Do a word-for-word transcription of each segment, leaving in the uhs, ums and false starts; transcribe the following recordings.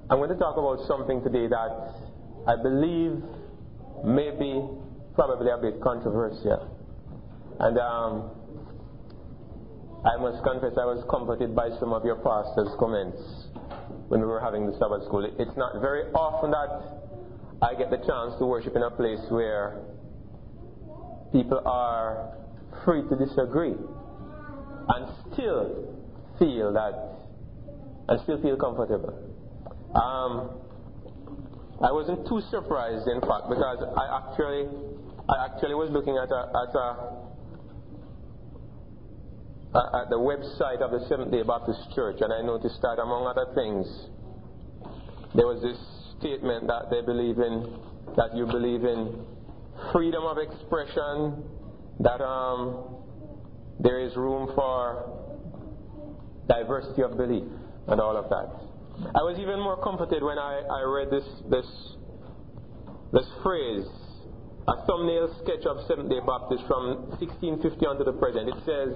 I'm going to talk about something today that I believe may be probably a bit controversial. And um, I must confess I was comforted by some of your pastor's comments when we were having the Sabbath school. It's not very often that I get the chance to worship in a place where people are free to disagree and still feel that, and still feel comfortable. Um, I wasn't too surprised, in fact, because I actually, I actually was looking at a, at a, at the website of the Seventh-day Baptist Church, and I noticed that, among other things, there was this statement that they believe in, that you believe in freedom of expression, that um, there is room for diversity of belief, and all of that. I was even more comforted when I, I read this this this phrase, a thumbnail sketch of Seventh-day Baptist from sixteen fifty on to the present. It says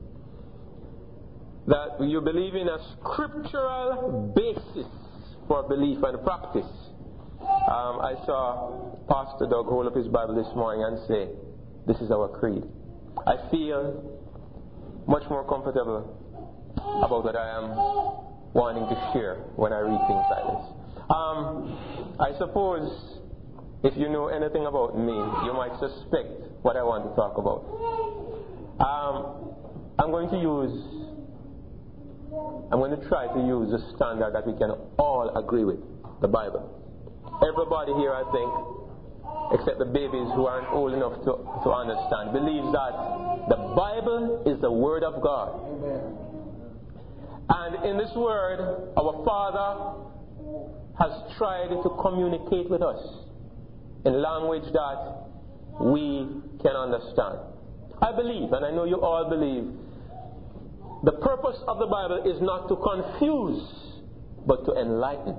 that you believe in a scriptural basis for belief and practice. Um, I saw Pastor Doug hold up his Bible this morning and say, "This is our creed." I feel much more comfortable about what I am wanting to share when I read things like this. Um, I suppose if you know anything about me, you might suspect what I want to talk about. Um, I'm going to use, I'm going to try to use a standard that we can all agree with, the Bible. Everybody here, I think, except the babies who aren't old enough to, to understand, believes that the Bible is the Word of God. Amen. And in this Word, our Father has tried to communicate with us in language that we can understand. I believe, and I know you all believe, the purpose of the Bible is not to confuse, but to enlighten.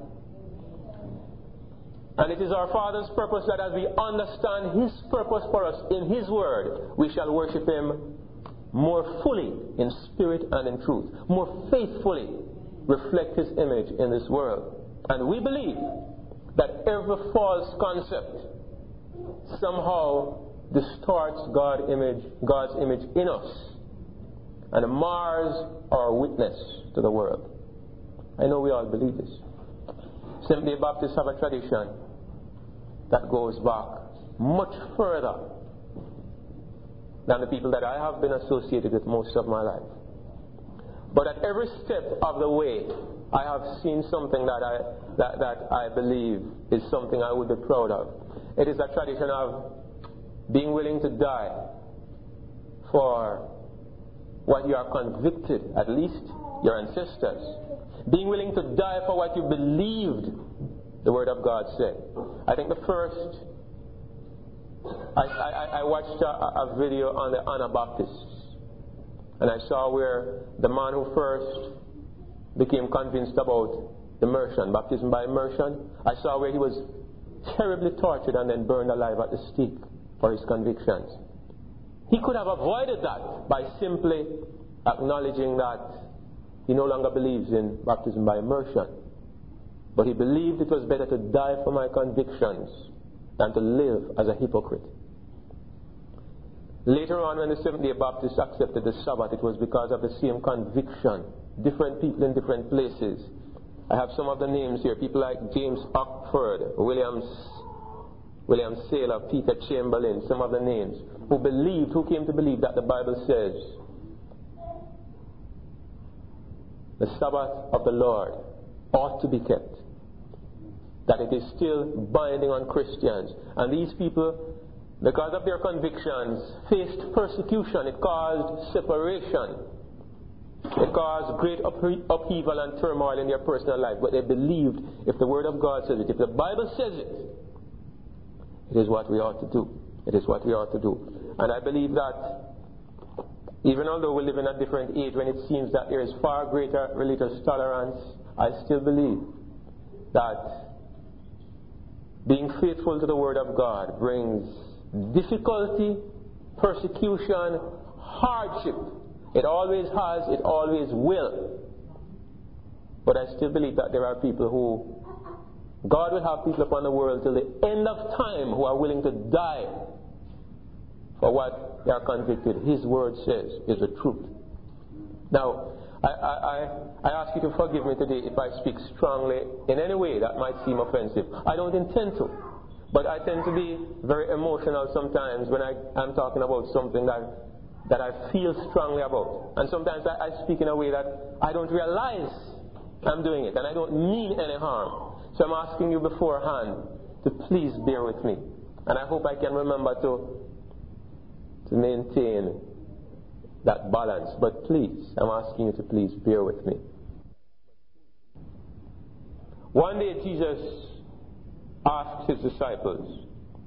And it is our Father's purpose that as we understand His purpose for us in His Word, we shall worship Him more fully in spirit and in truth, more faithfully reflect His image in this world. And we believe that every false concept somehow distorts God's image, God's image in us and mars our witness to the world. I know we all believe this. Seventh-day Baptists have a tradition that goes back much further than the people that I have been associated with most of my life. But at every step of the way, I have seen something that I that, that I believe is something I would be proud of. It is a tradition of being willing to die for what you are convicted, at least your ancestors. Being willing to die for what you believed the Word of God said. I think the first I, I, I watched a, a video on the Anabaptists, and I saw where the man who first became convinced about immersion, baptism by immersion, I saw where he was terribly tortured and then burned alive at the stake for his convictions. He could have avoided that by simply acknowledging that he no longer believes in baptism by immersion, but he believed it was better to die for my convictions than to live as a hypocrite. Later on, when the Seventh-day Baptists accepted the Sabbath, it was because of the same conviction. Different people in different places. I have some of the names here. People like James Oxford, William, William Saylor, Peter Chamberlain, some of the names, who believed, who came to believe that the Bible says the Sabbath of the Lord ought to be kept, that it is still binding on Christians. And these people, because of their convictions, faced persecution. It caused separation. It caused great upheaval and turmoil in their personal life. But they believed if the Word of God says it, if the Bible says it, it is what we ought to do. It is what we ought to do. And I believe that even although we live in a different age when it seems that there is far greater religious tolerance, I still believe that being faithful to the Word of God brings difficulty, persecution, hardship. It always has, it always will. But I still believe that there are people who, God will have people upon the world till the end of time who are willing to die for what they are convicted. His word says is the truth. Now, I, I, I, I ask you to forgive me today if I speak strongly in any way that might seem offensive. I don't intend to. But I tend to be very emotional sometimes when I am talking about something that, that I feel strongly about. And sometimes I, I speak in a way that I don't realize I'm doing it, and I don't mean any harm. So I'm asking you beforehand to please bear with me. And I hope I can remember to, to maintain that balance. But please, I'm asking you to please bear with me. One day Jesus asked his disciples,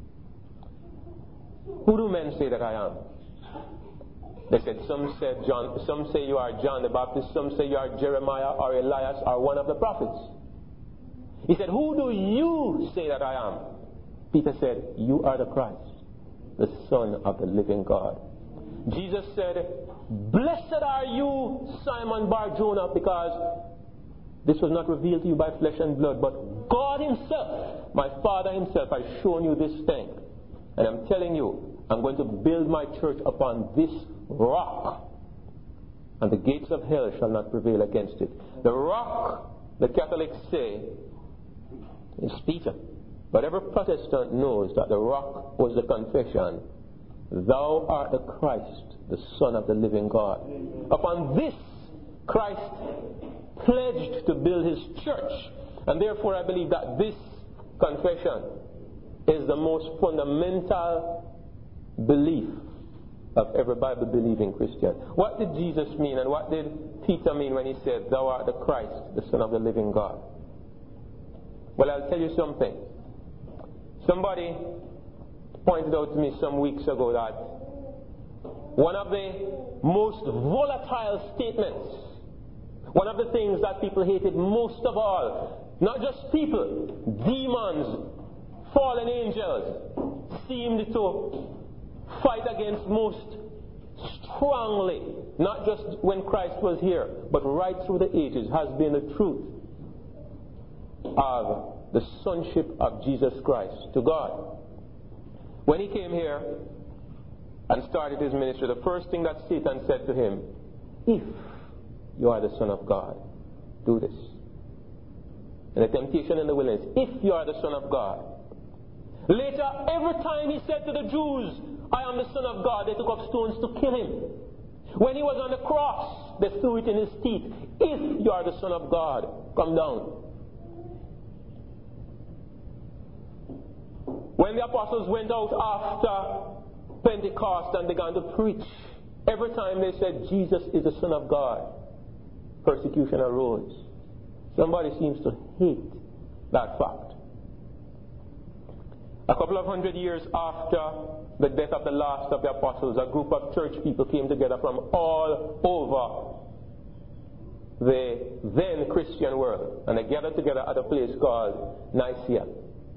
"Who do men say that I am?" They said, some said John, some say you are John the Baptist, some say you are Jeremiah or Elias or one of the prophets. He said, "Who do you say that I am?" Peter said, "You are the Christ, the Son of the living God." Jesus said, "Blessed are you, Simon Bar-Jonah, because this was not revealed to you by flesh and blood, but God himself, my Father himself, has shown you this thing. And I'm telling you, I'm going to build my church upon this rock, and the gates of hell shall not prevail against it." The rock, the Catholics say, is Peter. But every Protestant knows that the rock was the confession, "Thou art the Christ, the Son of the living God." Upon this, Christ pledged to build his church. And therefore I believe that this confession is the most fundamental belief of every Bible-believing Christian. What did Jesus mean, and what did Peter mean when he said, "Thou art the Christ, the Son of the living God"? Well, I'll tell you something. Somebody pointed out to me some weeks ago that one of the most volatile statements, one of the things that people hated most of all, not just people, demons, fallen angels, seemed to fight against most strongly, not just when Christ was here, but right through the ages, has been the truth of the sonship of Jesus Christ to God. When he came here and started his ministry, the first thing that Satan said to him, "If you are the Son of God, do this." And the temptation in the wilderness, "If you are the Son of God." Later, every time he said to the Jews, "I am the Son of God," they took up stones to kill him. When he was on the cross, they threw it in his teeth. "If you are the Son of God, come down." When the apostles went out after Pentecost and began to preach, every time they said Jesus is the Son of God, persecution arose. Somebody seems to hate that fact. A couple of hundred years after the death of the last of the apostles, a group of church people came together from all over the then Christian world, and they gathered together at a place called Nicaea.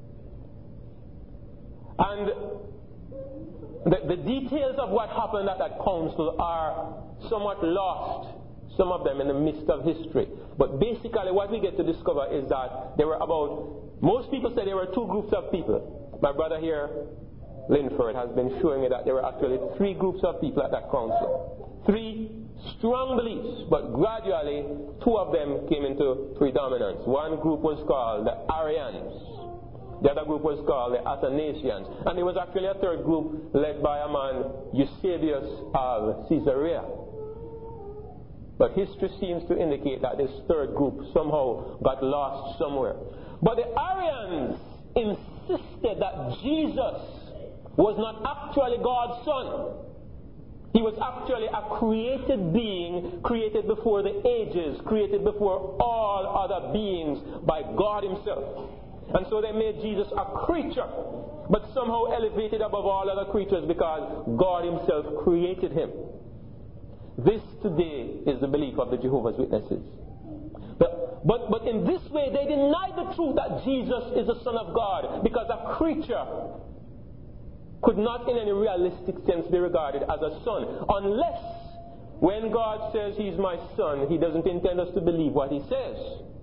And the, the details of what happened at that council are somewhat lost, some of them in the midst of history. But basically what we get to discover is that there were about, most people say there were two groups of people. My brother here, Linford, has been showing me that there were actually three groups of people at that council. Three strong beliefs, but gradually two of them came into predominance. One group was called the Arians. The other group was called the Athanasians. And there was actually a third group led by a man, Eusebius of Caesarea. But history seems to indicate that this third group somehow got lost somewhere. But the Arians insisted that Jesus was not actually God's Son. He was actually a created being, created before the ages, created before all other beings by God himself. And so they made Jesus a creature, but somehow elevated above all other creatures because God himself created him. This today is the belief of the Jehovah's Witnesses. But, but, but in this way they deny the truth that Jesus is the Son of God, because a creature could not in any realistic sense be regarded as a son, unless when God says he's my son, he doesn't intend us to believe what he says.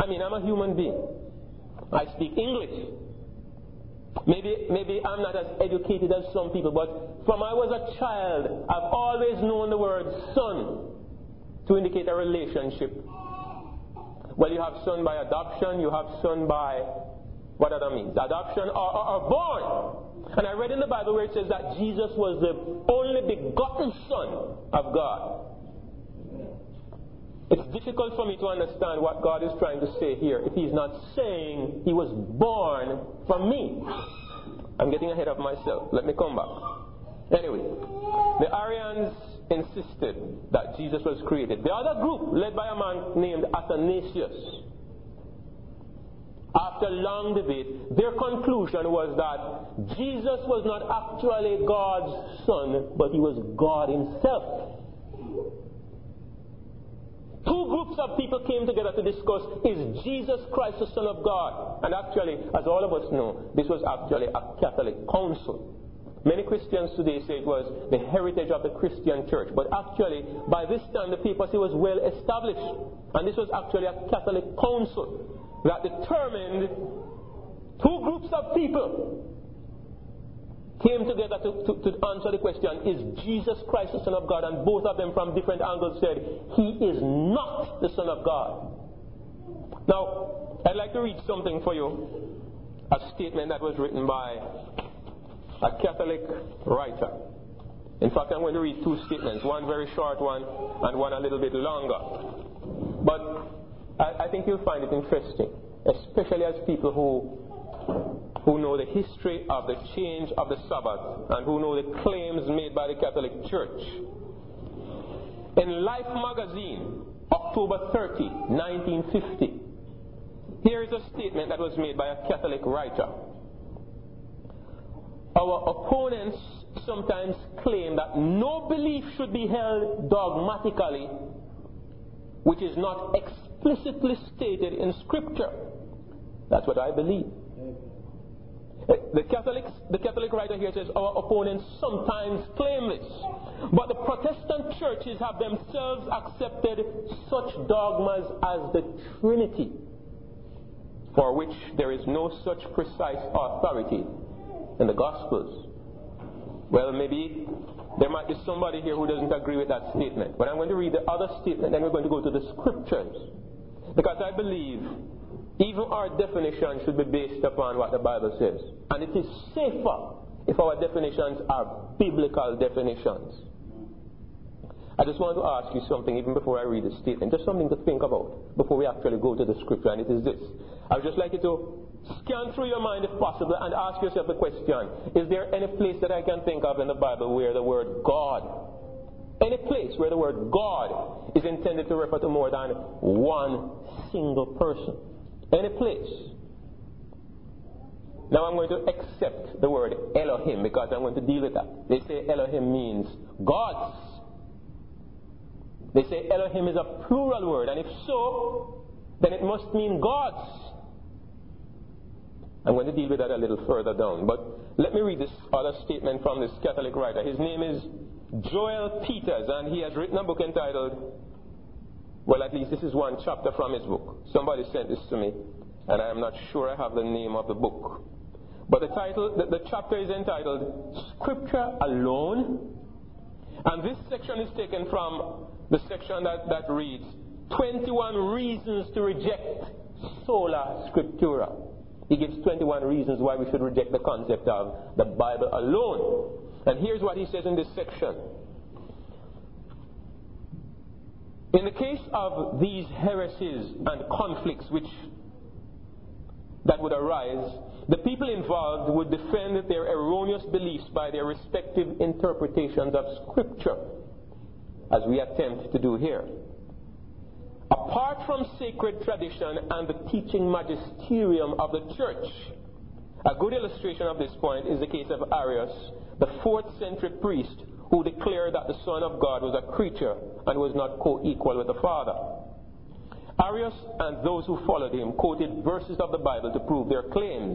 I mean, I'm a human being. I speak English. Maybe, maybe I'm not as educated as some people, but from I was a child, I've always known the word son to indicate a relationship. Well, you have son by adoption, you have son by, what does that mean? Adoption or, or, or born. And I read in the Bible where it says that Jesus was the only begotten Son of God. It's difficult for me to understand what God is trying to say here if He's not saying He was born from me. I'm getting ahead of myself. Let me come back. Anyway, the Arians insisted that Jesus was created. The other group, led by a man named Athanasius, after long debate, their conclusion was that Jesus was not actually God's Son, but He was God Himself. Two groups of people came together to discuss, is Jesus Christ the Son of God? And actually, as all of us know, this was actually a Catholic council. Many Christians today say it was the heritage of the Christian church. But actually, by this time, the papacy was well established. And this was actually a Catholic council that determined two groups of people came together to, to, to answer the question, is Jesus Christ the Son of God? And both of them from different angles said, He is not the Son of God. Now, I'd like to read something for you, a statement that was written by a Catholic writer. In fact, I'm going to read two statements, one very short one and one a little bit longer. But I, I think you'll find it interesting, especially as people who who know the history of the change of the Sabbath and who know the claims made by the Catholic Church. In Life magazine, October thirtieth, nineteen fifty, here is a statement that was made by a Catholic writer. Our opponents sometimes claim that no belief should be held dogmatically which is not explicitly stated in Scripture. That's what I believe. The Catholics, the Catholic writer here says our opponents sometimes claim this, but the Protestant churches have themselves accepted such dogmas as the Trinity, for which there is no such precise authority in the Gospels. Well, maybe there might be somebody here who doesn't agree with that statement, but I'm going to read the other statement, then we're going to go to the Scriptures, because I believe even our definition should be based upon what the Bible says. And it is safer if our definitions are biblical definitions. I just want to ask you something even before I read the statement. Just something to think about before we actually go to the Scripture. And it is this. I would just like you to scan through your mind if possible and ask yourself the question. Is there any place that I can think of in the Bible where the word God, any place where the word God is intended to refer to more than one single person? Any place. Now I'm going to accept the word Elohim because I'm going to deal with that. They say Elohim means gods. They say Elohim is a plural word, and if so, then it must mean gods. I'm going to deal with that a little further down. But let me read this other statement from this Catholic writer. His name is Joel Peters, and he has written a book entitled, well, at least this is one chapter from his book. Somebody sent this to me, and I am not sure I have the name of the book. But the title, the, the chapter is entitled Scripture Alone. And this section is taken from the section that, that reads twenty-one reasons to reject sola scriptura. He gives twenty-one reasons why we should reject the concept of the Bible alone. And here's what he says in this section. In the case of these heresies and conflicts which that would arise, the people involved would defend their erroneous beliefs by their respective interpretations of Scripture, as we attempt to do here. Apart from sacred tradition and the teaching magisterium of the church, a good illustration of this point is the case of Arius, the fourth century priest who declared that the Son of God was a creature and was not co-equal with the Father. Arius and those who followed him quoted verses of the Bible to prove their claims.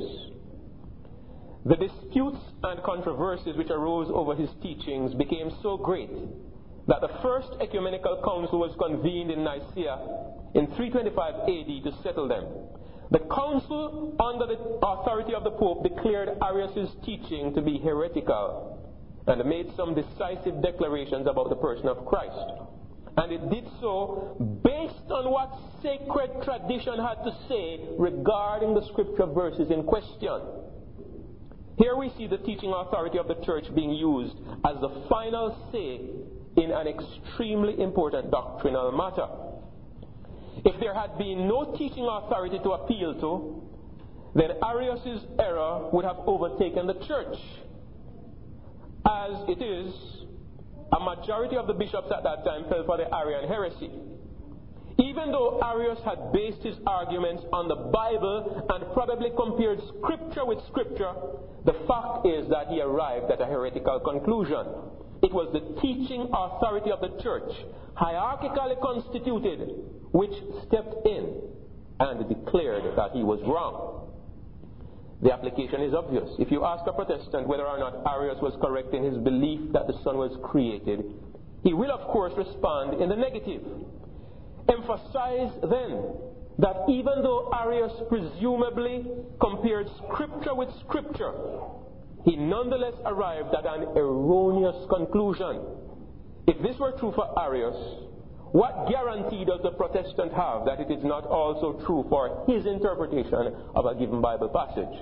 The disputes and controversies which arose over his teachings became so great that the first ecumenical council was convened in Nicaea in three twenty-five A D to settle them. The council, under the authority of the Pope, declared Arius' teaching to be heretical and made some decisive declarations about the person of Christ. And it did so based on what sacred tradition had to say regarding the scripture verses in question. Here we see the teaching authority of the church being used as the final say in an extremely important doctrinal matter. If there had been no teaching authority to appeal to, then Arius' error would have overtaken the church. As it is, a majority of the bishops at that time fell for the Arian heresy. Even though Arius had based his arguments on the Bible and probably compared scripture with scripture, the fact is that he arrived at a heretical conclusion. It was the teaching authority of the church, hierarchically constituted, which stepped in and declared that he was wrong. The application is obvious. If you ask a Protestant whether or not Arius was correct in his belief that the sun was created, he will of course respond in the negative. Emphasize then that even though Arius presumably compared scripture with scripture, he nonetheless arrived at an erroneous conclusion. If this were true for Arius, what guarantee does the Protestant have that it is not also true for his interpretation of a given Bible passage?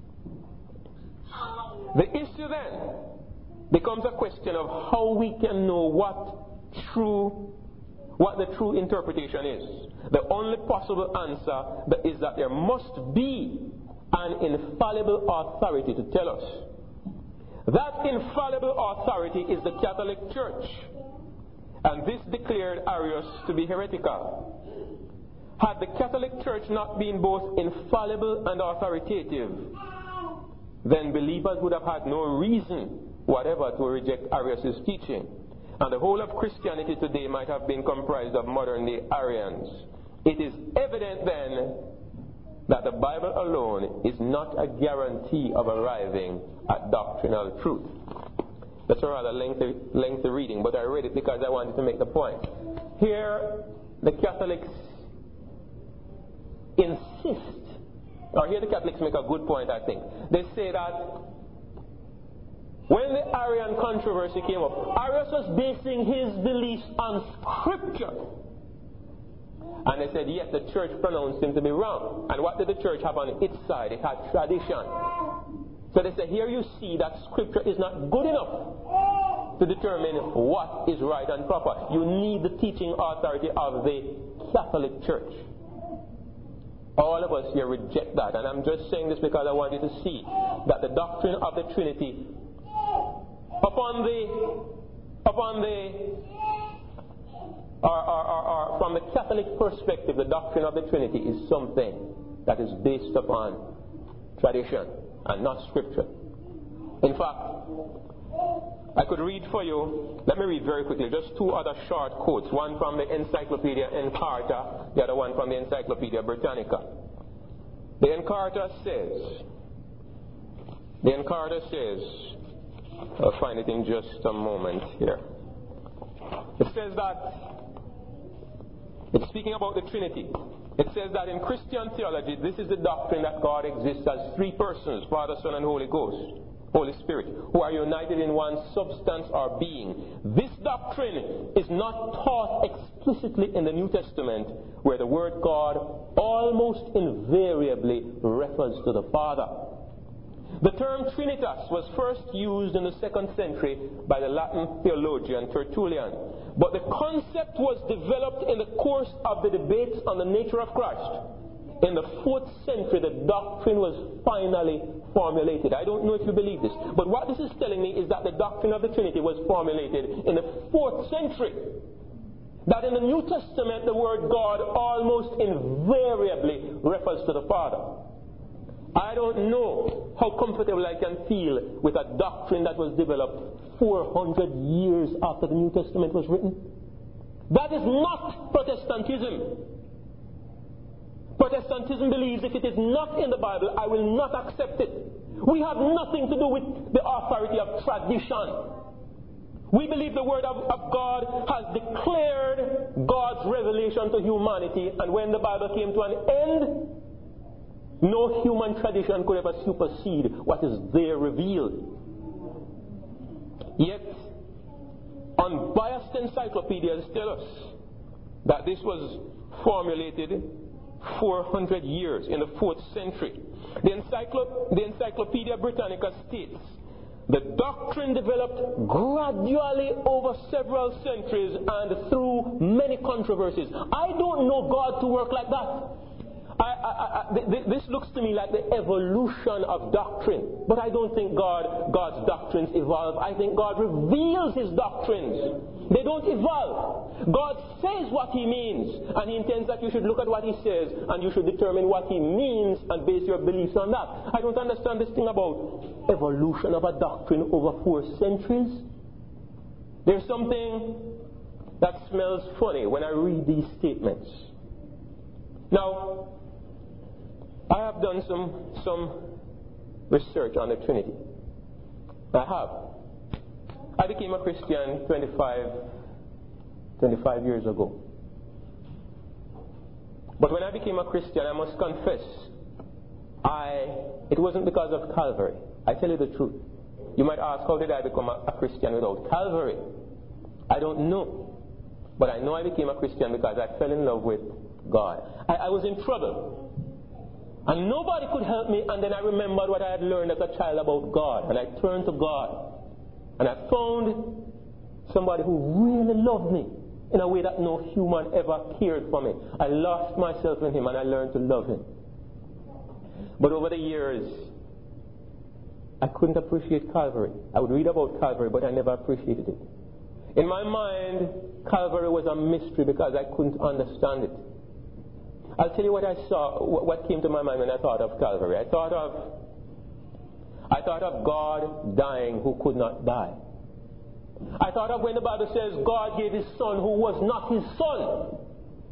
The issue then becomes a question of how we can know what true, what the true interpretation is. The only possible answer is that there must be an infallible authority to tell us. That infallible authority is the Catholic Church. And this declared Arius to be heretical. Had the Catholic Church not been both infallible and authoritative, then believers would have had no reason whatever to reject Arius' teaching. And the whole of Christianity today might have been comprised of modern-day Arians. It is evident then that the Bible alone is not a guarantee of arriving at doctrinal truth. That's a rather lengthy, lengthy reading, but I read it because I wanted to make the point. Here, the Catholics insist, or here the Catholics make a good point, I think. They say that when the Arian controversy came up, Arius was basing his beliefs on Scripture. And they said, yet the church pronounced him to be wrong. And what did the church have on its side? It had tradition. So they say, here you see that Scripture is not good enough to determine what is right and proper. You need the teaching authority of the Catholic Church. All of us here reject that. And I'm just saying this because I want you to see that the doctrine of the Trinity, upon the, upon the, or, or, or, or from the Catholic perspective, the doctrine of the Trinity is something that is based upon tradition and not Scripture. In fact, I could read for you, let me read very quickly, just two other short quotes, one from the Encyclopedia Encarta, the other one from the Encyclopedia Britannica. The Encarta says, the Encarta says, I'll find it in just a moment here. It says that, it's speaking about the Trinity. It says that in Christian theology, this is the doctrine that God exists as three persons, Father, Son, and Holy Ghost, Holy Spirit, who are united in one substance or being. This doctrine is not taught explicitly in the New Testament, where the word God almost invariably refers to the Father. The term Trinitas was first used in the second century by the Latin theologian Tertullian, but the concept was developed in the course of the debates on the nature of Christ. In the fourth century, the doctrine was finally formulated. I don't know if you believe this, but what this is telling me is that the doctrine of the Trinity was formulated in the fourth century. That in the New Testament, the word God almost invariably refers to the Father. I don't know how comfortable I can feel with a doctrine that was developed four hundred years after the New Testament was written. That is not Protestantism. Protestantism believes if it is not in the Bible, I will not accept it. We have nothing to do with the authority of tradition. We believe the Word of, of God has declared God's revelation to humanity, and when the Bible came to an end, no human tradition could ever supersede what is there revealed. Yet, unbiased encyclopedias tell us that this was formulated four hundred years in the fourth century. The, encyclop- the Encyclopedia Britannica states, the doctrine developed gradually over several centuries and through many controversies. I don't know God to work like that. I, I, I, th- this looks to me like the evolution of doctrine. But I don't think God, God's doctrines evolve. I think God reveals His doctrines. They don't evolve. God says what He means, and He intends that you should look at what He says, and you should determine what He means and base your beliefs on that. I don't understand this thing about evolution of a doctrine over four centuries. There's something that smells funny when I read these statements. Now, I have done some some research on the Trinity. I have. I became a Christian twenty-five, twenty-five years ago. But when I became a Christian, I must confess, I it wasn't because of Calvary. I tell you the truth. You might ask, how did I become a, a Christian without Calvary? I don't know. But I know I became a Christian because I fell in love with God. I, I was in trouble. And nobody could help me, and then I remembered what I had learned as a child about God, and I turned to God. And I found somebody who really loved me in a way that no human ever cared for me. I lost myself in Him, and I learned to love Him. But over the years, I couldn't appreciate Calvary. I would read about Calvary, but I never appreciated it. In my mind, Calvary was a mystery because I couldn't understand it. I'll tell you what I saw, what came to my mind when I thought of Calvary. I thought of, I thought of God dying who could not die. I thought of when the Bible says God gave His Son who was not His Son.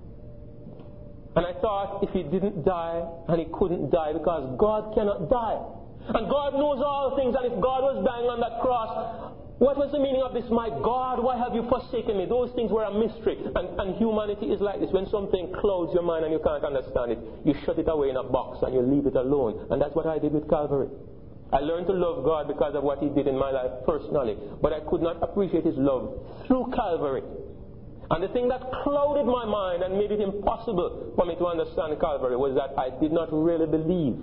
And I thought if He didn't die, and He couldn't die because God cannot die. And God knows all things, and if God was dying on that cross, what was the meaning of this? My God, why have you forsaken me? Those things were a mystery. And, and humanity is like this. When something clouds your mind and you can't understand it, you shut it away in a box and you leave it alone. And that's what I did with Calvary. I learned to love God because of what He did in my life personally. But I could not appreciate His love through Calvary. And the thing that clouded my mind and made it impossible for me to understand Calvary was that I did not really believe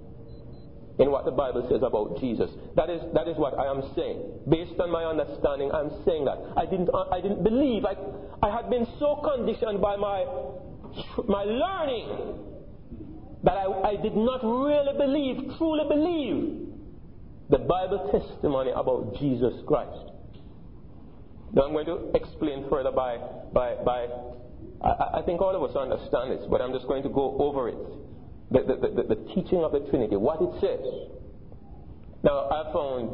in what the Bible says about Jesus. That is that is what I am saying. Based on my understanding, I'm saying that. I didn't I didn't believe. I I had been so conditioned by my my learning that I, I did not really believe, truly believe the Bible testimony about Jesus Christ. Now I'm going to explain further by by by I, I think all of us understand this, but I'm just going to go over it. The, the, the, the teaching of the Trinity, what it says. Now, I've found,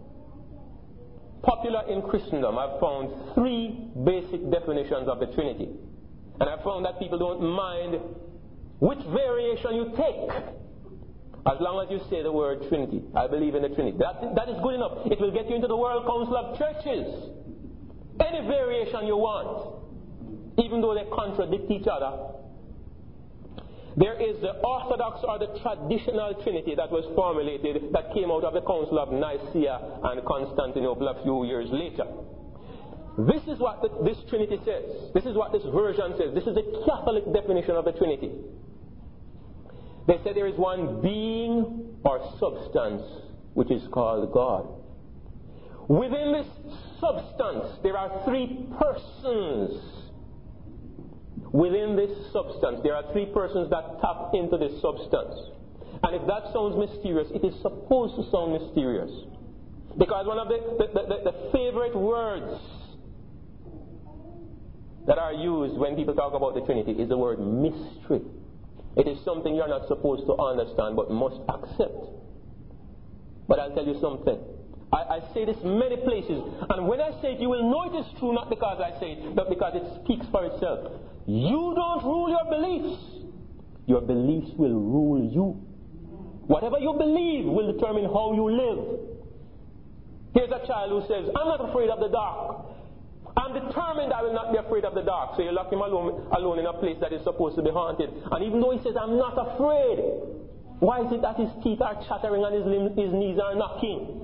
popular in Christendom, I've found three basic definitions of the Trinity. And I've found that people don't mind which variation you take, as long as you say the word Trinity. I believe in the Trinity. That, that is good enough. It will get you into the World Council of Churches. Any variation you want, even though they contradict each other. There is the orthodox or the traditional Trinity that was formulated, that came out of the Council of Nicaea and Constantinople a few years later. This is what the, this Trinity says. This is what this version says. This is the Catholic definition of the Trinity. They say there is one being or substance which is called God. Within this substance, there are three persons. Within this substance, there are three persons that tap into this substance. And if that sounds mysterious, it is supposed to sound mysterious. Because one of the, the, the, the favorite words that are used when people talk about the Trinity is the word mystery. It is something you're not supposed to understand but must accept. But I'll tell you something. I, I say this many places, and when I say it, you will know it is true, not because I say it, but because it speaks for itself. You don't rule your beliefs. Your beliefs will rule you. Whatever you believe will determine how you live. Here's a child who says, I'm not afraid of the dark. I'm determined I will not be afraid of the dark. So you lock him alone, alone in a place that is supposed to be haunted. And even though he says, I'm not afraid, why is it that his teeth are chattering and his, limbs, his knees are knocking?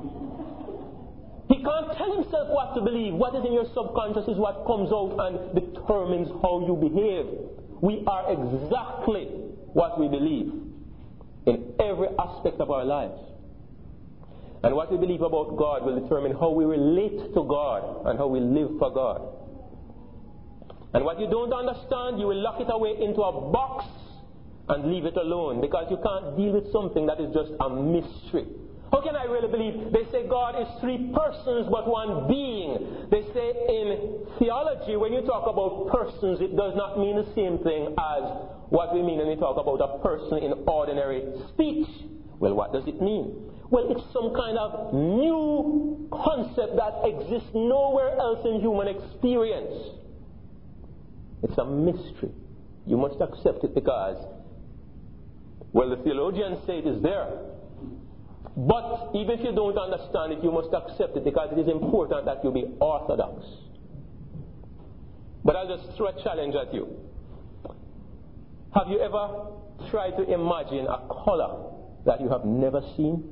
He can't tell himself what to believe. What is in your subconscious is what comes out and determines how you behave. We are exactly what we believe in every aspect of our lives. And what we believe about God will determine how we relate to God and how we live for God. And what you don't understand, you will lock it away into a box and leave it alone, because you can't deal with something that is just a mystery. How can I really believe? They say God is three persons but one being. They say in theology, when you talk about persons, it does not mean the same thing as what we mean when we talk about a person in ordinary speech. Well, what does it mean? Well, it's some kind of new concept that exists nowhere else in human experience. It's a mystery. You must accept it because, well, the theologians say it is there. But even if you don't understand it, you must accept it because it is important that you be orthodox. But I'll just throw a challenge at you. Have you ever tried to imagine a color that you have never seen?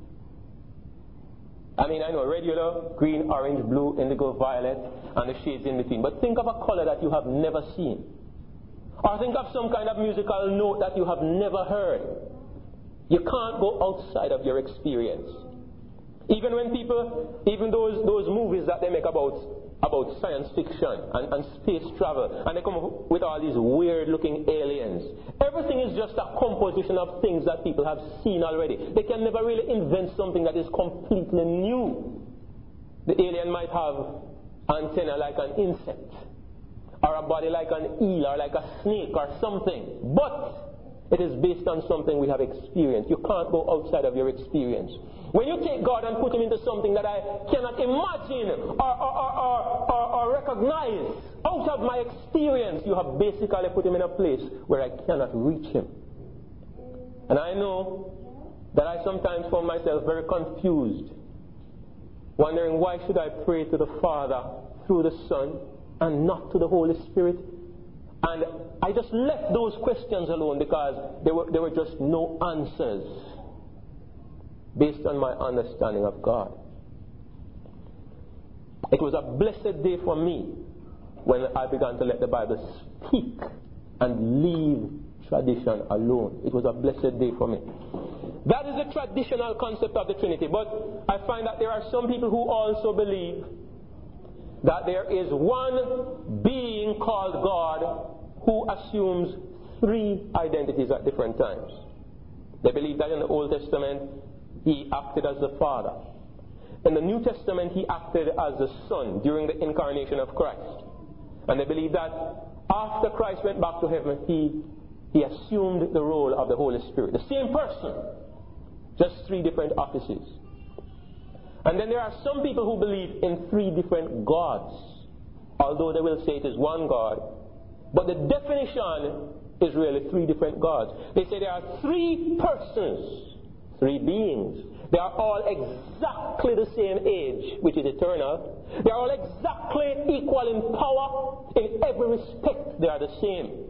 I mean, I know regular, green, orange, blue, indigo, violet, and the shades in between. But think of a color that you have never seen. Or think of some kind of musical note that you have never heard. You can't go outside of your experience. Even when people, even those, those movies that they make about, about science fiction and, and space travel, and they come with all these weird looking aliens. Everything is just a composition of things that people have seen already. They can never really invent something that is completely new. The alien might have antenna like an insect, or a body like an eel, or like a snake or something. But it is based on something we have experienced. You can't go outside of your experience. When you take God and put him into something that I cannot imagine or, or, or, or, or, or recognize out of my experience, you have basically put him in a place where I cannot reach him. And I know that I sometimes found myself very confused, wondering why should I pray to the Father through the Son and not to the Holy Spirit? And I just left those questions alone because there were, there were just no answers based on my understanding of God. It was a blessed day for me when I began to let the Bible speak and leave tradition alone. It was a blessed day for me. That is the traditional concept of the Trinity. But I find that there are some people who also believe that there is one being called God who assumes three identities at different times. They believe that in the Old Testament he acted as the Father. In the New Testament he acted as the Son during the incarnation of Christ. And they believe that after Christ went back to heaven, he, he assumed the role of the Holy Spirit. The same person, just three different offices. And then there are some people who believe in three different gods, although they will say it is one God. But the definition is really three different gods. They say there are three persons, three beings. They are all exactly the same age, which is eternal. They are all exactly equal in power. In every respect, they are the same.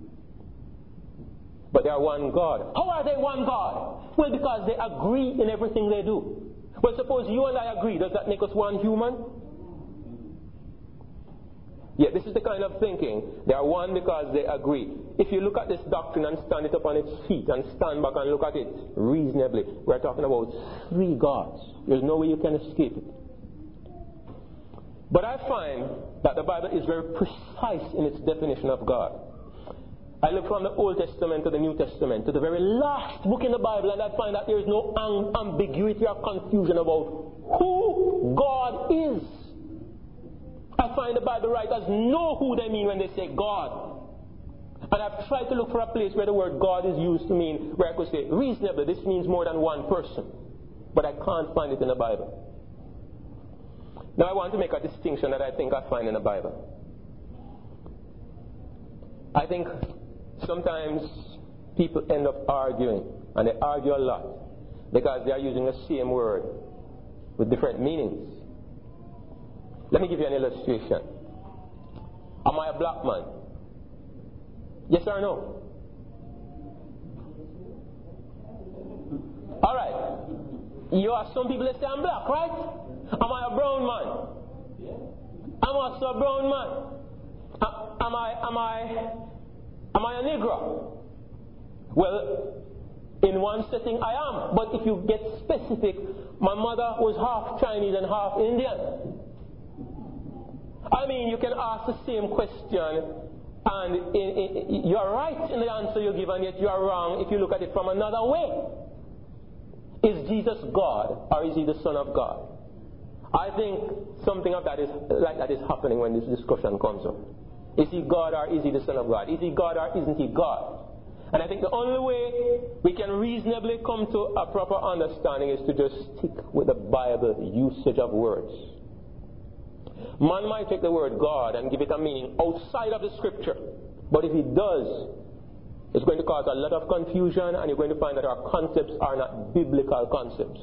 But they are one God. How are they one God? Well, because they agree in everything they do. Well, suppose you and I agree. Does that make us one human? Yeah, this is the kind of thinking. They are one because they agree. If you look at this doctrine and stand it up on its feet and stand back and look at it reasonably, we're talking about three gods. There's no way you can escape it. But I find that the Bible is very precise in its definition of God. I look from the Old Testament to the New Testament, to the very last book in the Bible, and I find that there is no am- ambiguity or confusion about who God is. I find the Bible writers know who they mean when they say God. And I've tried to look for a place where the word God is used to mean, where I could say, reasonably, this means more than one person. But I can't find it in the Bible. Now I want to make a distinction that I think I find in the Bible. I think sometimes people end up arguing, and they argue a lot, because they are using the same word. with different meanings. Let me give you an illustration. Am I a black man? Yes or no? Alright. You have some people that say I'm black, right? Am I a brown man? I'm also a brown man. Am I am I am I a Negro? Well, in one setting I am, but if you get specific, my mother was half Chinese and half Indian. I mean, you can ask the same question, and in, in, you are right in the answer you give, and yet you are wrong if you look at it from another way. Is Jesus God, or is he the Son of God? I think something of that is like that is happening when this discussion comes up. Is he God, or is he the Son of God? Is he God, or isn't he God? And I think the only way we can reasonably come to a proper understanding is to just stick with the Bible usage of words. Man might take the word God and give it a meaning outside of the Scripture, but if he does, it's going to cause a lot of confusion, and you're going to find that our concepts are not biblical concepts.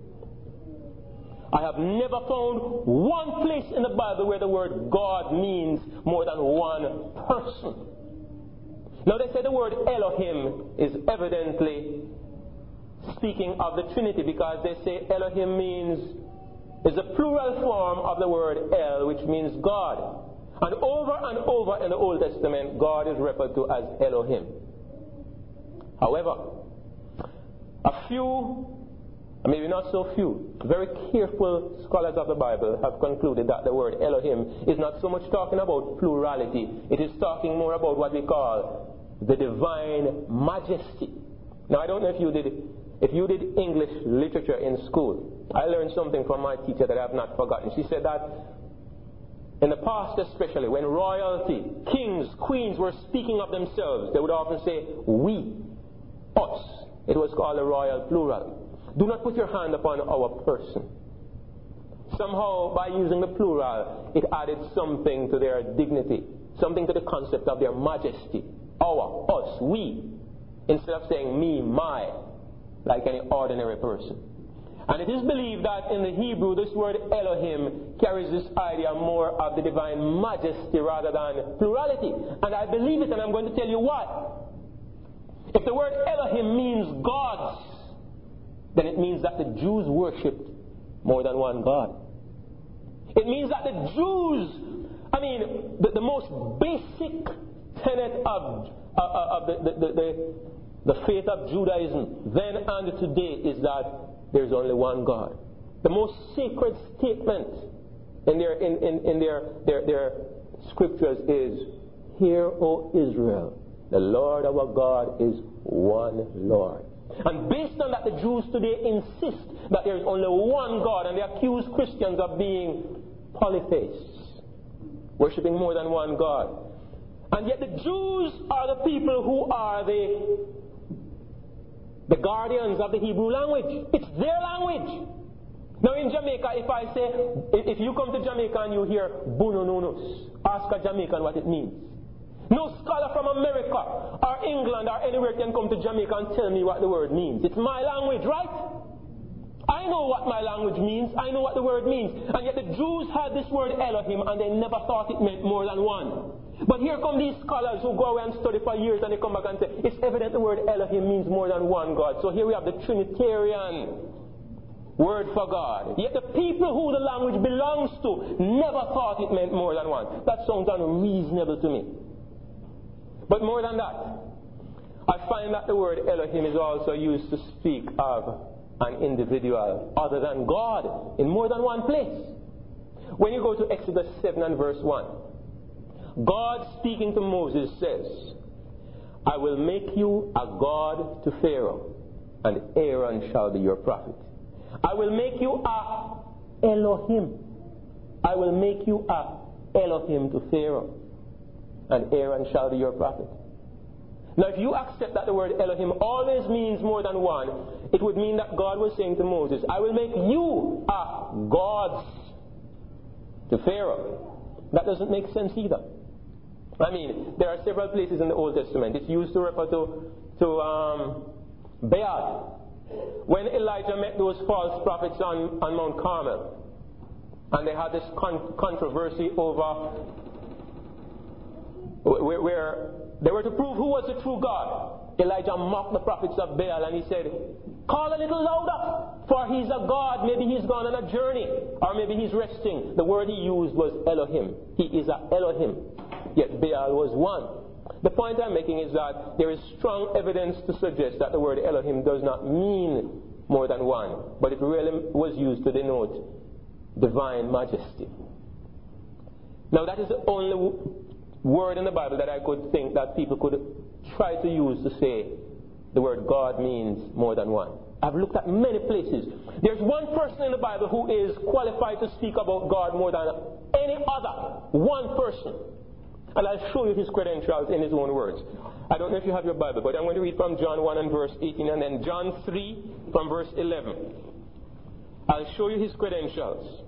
I have never found one place in the Bible where the word God means more than one person. Now they say the word Elohim is evidently speaking of the Trinity, because they say Elohim means, is a plural form of the word El, which means God. And over and over in the Old Testament, God is referred to as Elohim. However, a few, maybe not so few, very careful scholars of the Bible have concluded that the word Elohim is not so much talking about plurality. It is talking more about what we call the divine majesty. Now, I don't know if you did if you did English literature in school. I learned something from my teacher that I have not forgotten. She said that in the past, especially when royalty, kings, queens were speaking of themselves, they would often say we, us. It was called a royal plural. Do not put your hand upon our person. Somehow, by using the plural, it added something to their dignity, something to the concept of their majesty. Our, us, we, instead of saying me, my, like any ordinary person. And it is believed that in the Hebrew, this word Elohim carries this idea more of the divine majesty rather than plurality. And I believe it, and I'm going to tell you why. If the word Elohim means gods, then it means that the Jews worshipped more than one God. It means that the Jews, I mean, the, the most basic tenet of, uh, of the, the, the, the, the faith of Judaism then and today is that there is only one God. The most sacred statement in their in, in, in their, their their scriptures is, "Hear, O Israel, the Lord our God is one Lord." And based on that, the Jews today insist that there is only one God, and they accuse Christians of being polytheists, worshipping more than one God. And yet the Jews are the people who are the, the guardians of the Hebrew language. It's their language. Now in Jamaica, if I say, if you come to Jamaica and you hear Bunununus, ask a Jamaican what it means. No scholar from America or England or anywhere can come to Jamaica and tell me what the word means. It's my language, right? I know what my language means. I know what the word means. And yet the Jews had this word Elohim, and they never thought it meant more than one. But here come these scholars who go away and study for years, and they come back and say, it's evident the word Elohim means more than one God. So here we have the Trinitarian word for God. Yet the people who the language belongs to never thought it meant more than one. That sounds unreasonable to me. But more than that, I find that the word Elohim is also used to speak of an individual other than God in more than one place. When you go to Exodus seven and verse one, God speaking to Moses says, "I will make you a god to Pharaoh, and Aaron shall be your prophet. I will make you a Elohim. I will make you a Elohim to Pharaoh, and Aaron shall be your prophet." Now if you accept that the word Elohim always means more than one, it would mean that God was saying to Moses, "I will make you a gods to Pharaoh." That doesn't make sense either. I mean, there are several places in the Old Testament it's used to refer to, to um, Baal. when Elijah met those false prophets on, on Mount Carmel, and they had this con- controversy over where, where they were to prove who was the true God. Elijah mocked the prophets of Baal, and he said, call a little louder, for he's a God. Maybe he's gone on a journey, or maybe he's resting. The word he used was Elohim. He is a Elohim, yet Baal was one. The point I'm making is that there is strong evidence to suggest that the word Elohim does not mean more than one, but it really was used to denote divine majesty. Now that is the only word in the Bible that I could think that people could try to use to say the word God means more than one. I've looked at many places. There's one person in the Bible who is qualified to speak about God more than any other. One person. And I'll show you his credentials in his own words. I don't know if you have your Bible, but I'm going to read from John one and verse eighteen, and then John three from verse eleven. I'll show you his credentials.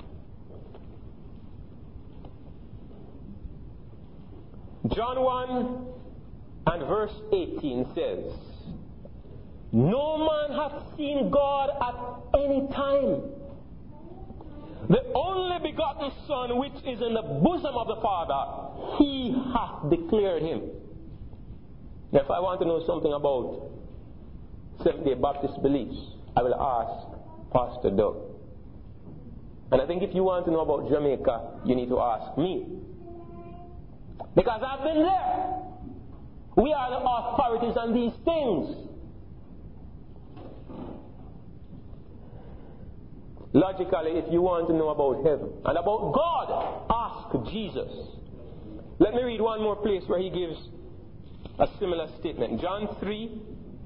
John one and verse eighteen says, no man hath seen God at any time. The only begotten Son, which is in the bosom of the Father, he hath declared him. Now, if I want to know something about Seventh-day Baptist beliefs, I will ask Pastor Doug. And I think if you want to know about Jamaica, you need to ask me. Because I've been there. We are the authorities on these things. Logically, if you want to know about heaven and about God, ask Jesus. Let me read one more place where he gives a similar statement. John three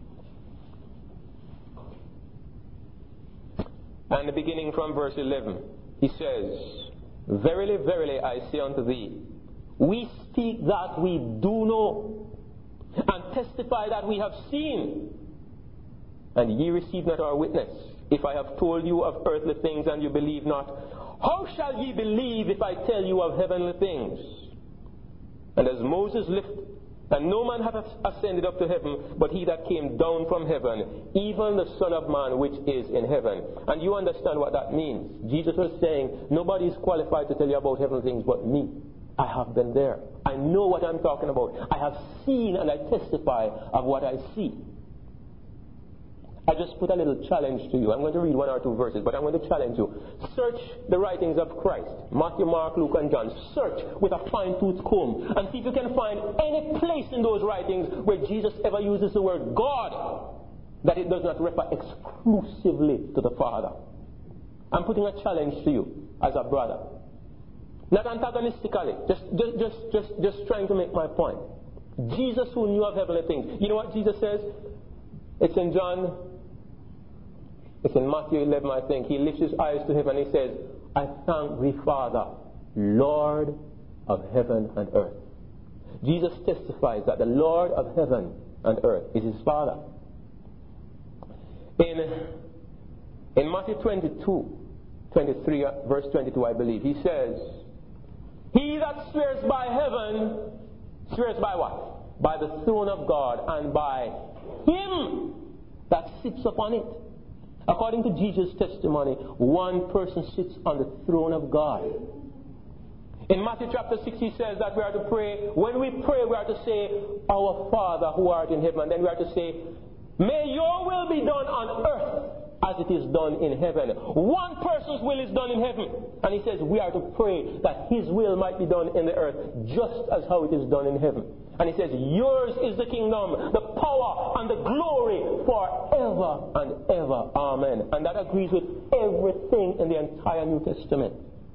and the beginning from verse eleven. He says, verily, verily, I say unto thee, we speak that we do know, and testify that we have seen, and ye receive not our witness. If I have told you of earthly things and you believe not, how shall ye believe if I tell you of heavenly things? And as Moses lifted, and no man hath ascended up to heaven, but he that came down from heaven, even the Son of Man which is in heaven. And you understand what that means. Jesus was saying, nobody is qualified to tell you about heavenly things but me. I have been there. I know what I'm talking about. I have seen and I testify of what I see. I just put a little challenge to you. I'm going to read one or two verses, but I'm going to challenge you. Search the writings of Christ. Matthew, Mark, Luke, and John. Search with a fine-tooth comb and see if you can find any place in those writings where Jesus ever uses the word God, that it does not refer exclusively to the Father. I'm putting a challenge to you as a brother. Not antagonistically. Just, just, just, just, just trying to make my point. Jesus, who knew of heavenly things. You know what Jesus says? It's in John... It's in Matthew eleven, I think. He lifts his eyes to heaven and he says, I thank thee, Father, Lord of heaven and earth. Jesus testifies that the Lord of heaven and earth is his Father. In, in Matthew twenty-two, twenty-three, verse twenty-two, I believe, he says, he that swears by heaven, swears by what? By the throne of God and by him that sits upon it. According to Jesus' testimony, one person sits on the throne of God. In Matthew chapter six, he says that we are to pray. When we pray, we are to say, our Father who art in heaven. And then we are to say, may your will be done on earth as it is done in heaven. One person's will is done in heaven. And he says we are to pray that his will might be done in the earth just as how it is done in heaven. And he says, yours is the kingdom, the power, and the glory forever and ever. Amen. And that agrees with everything in the entire New Testament.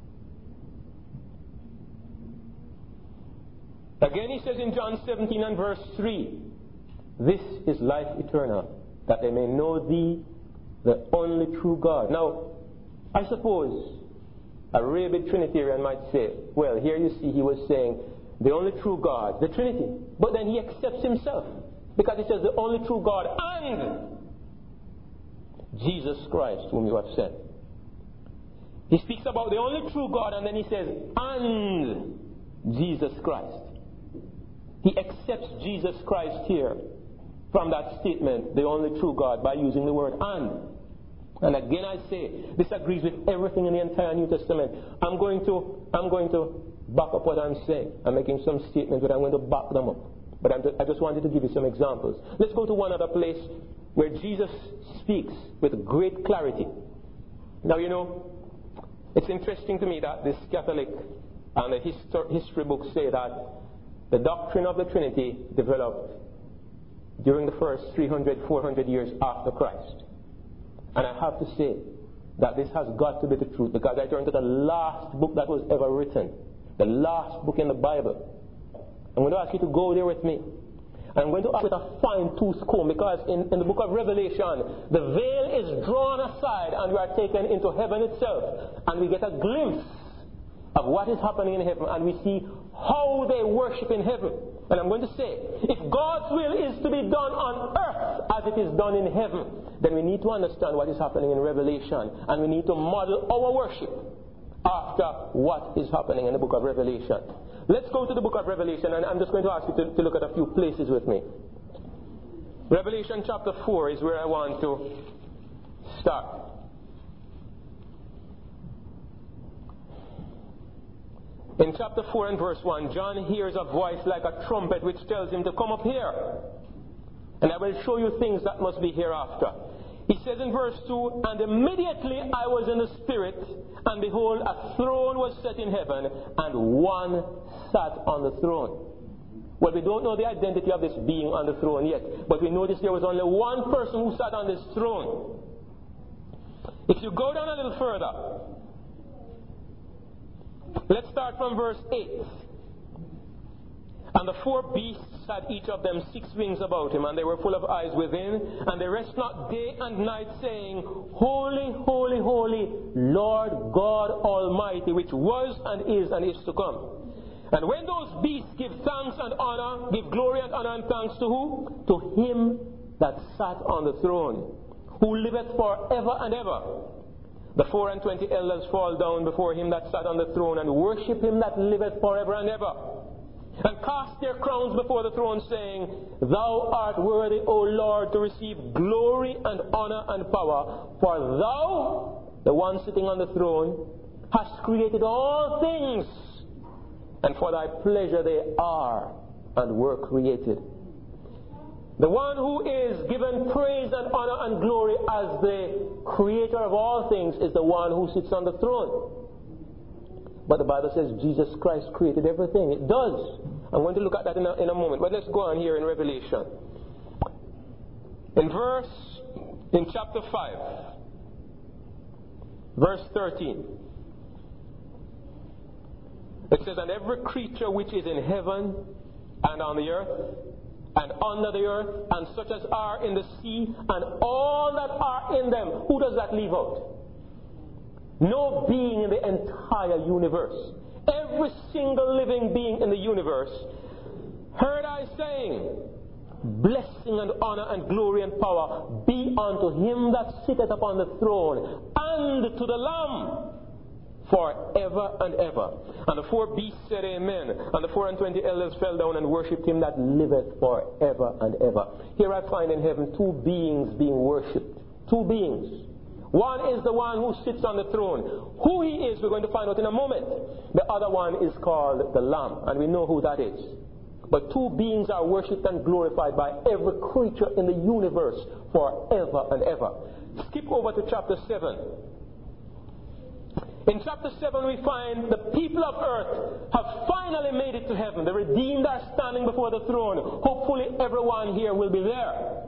Again, he says in John seventeen and verse three, this is life eternal, that they may know thee, the only true God. Now, I suppose a rabid Trinitarian might say, well, here you see he was saying, the only true God, the Trinity. But then he accepts himself. Because he says the only true God and Jesus Christ whom you have sent. He speaks about the only true God and then he says, and Jesus Christ. He accepts Jesus Christ here from that statement, the only true God, by using the word and. And again I say, this agrees with everything in the entire New Testament. I'm going to, I'm going to back up what I'm saying. I'm making some statements, but I'm going to back them up. But I'm just, I just wanted to give you some examples. Let's go to one other place where Jesus speaks with great clarity. Now, you know, it's interesting to me that this Catholic and the histor- history books say that the doctrine of the Trinity developed during the first three hundred, four hundred years after Christ. And I have to say that this has got to be the truth, because I turn to the last book that was ever written, the last book in the Bible. I'm going to ask you to go there with me. And I'm going to ask with a fine-tooth comb, because in, in the book of Revelation, the veil is drawn aside and we are taken into heaven itself. And we get a glimpse of what is happening in heaven, and we see how they worship in heaven. And I'm going to say, if God's will is to be done on earth as it is done in heaven, then we need to understand what is happening in Revelation, and we need to model our worship after what is happening in the book of Revelation. Let's go to the book of Revelation, and I'm just going to ask you to, to look at a few places with me. Revelation chapter four is where I want to start. In chapter four and verse one, John hears a voice like a trumpet which tells him to come up here, and I will show you things that must be hereafter. He says in verse two, and immediately I was in the Spirit, and behold, a throne was set in heaven, and one sat on the throne. Well, we don't know the identity of this being on the throne yet, but we notice there was only one person who sat on this throne. If you go down a little further, let's start from verse eight. And the four beasts had each of them six wings about him, and they were full of eyes within, and they rest not day and night, saying, Holy, holy, holy, Lord God Almighty, which was and is and is to come. And when those beasts give thanks and honor, give glory and honor and thanks to who? To him that sat on the throne, who liveth for ever and ever. The four and twenty elders fall down before him that sat on the throne, and worship him that liveth forever and ever, and cast their crowns before the throne, saying, Thou art worthy, O Lord, to receive glory and honor and power, for thou, the one sitting on the throne, hast created all things, and for thy pleasure they are and were created. The one who is given praise and honor and glory as the creator of all things is the one who sits on the throne. But the Bible says Jesus Christ created everything. It does. I'm going to look at that in a, in a moment. But let's go on here in Revelation. In verse, in chapter five, verse thirteen, it says, And every creature which is in heaven and on the earth and under the earth, and such as are in the sea, and all that are in them. Who does that leave out? No being in the entire universe. Every single living being in the universe heard I saying, Blessing and honor and glory and power be unto him that sitteth upon the throne, and to the Lamb, forever and ever. And the four beasts said, Amen. And the four and twenty elders fell down and worshipped him that liveth forever and ever. Here I find in heaven two beings being worshipped. Two beings. One is the one who sits on the throne. Who he is, we're going to find out in a moment. The other one is called the Lamb, and we know who that is. But two beings are worshipped and glorified by every creature in the universe forever and ever. Skip over to chapter seven. In chapter seven we find the people of earth have finally made it to heaven. The redeemed are standing before the throne. Hopefully everyone here will be there.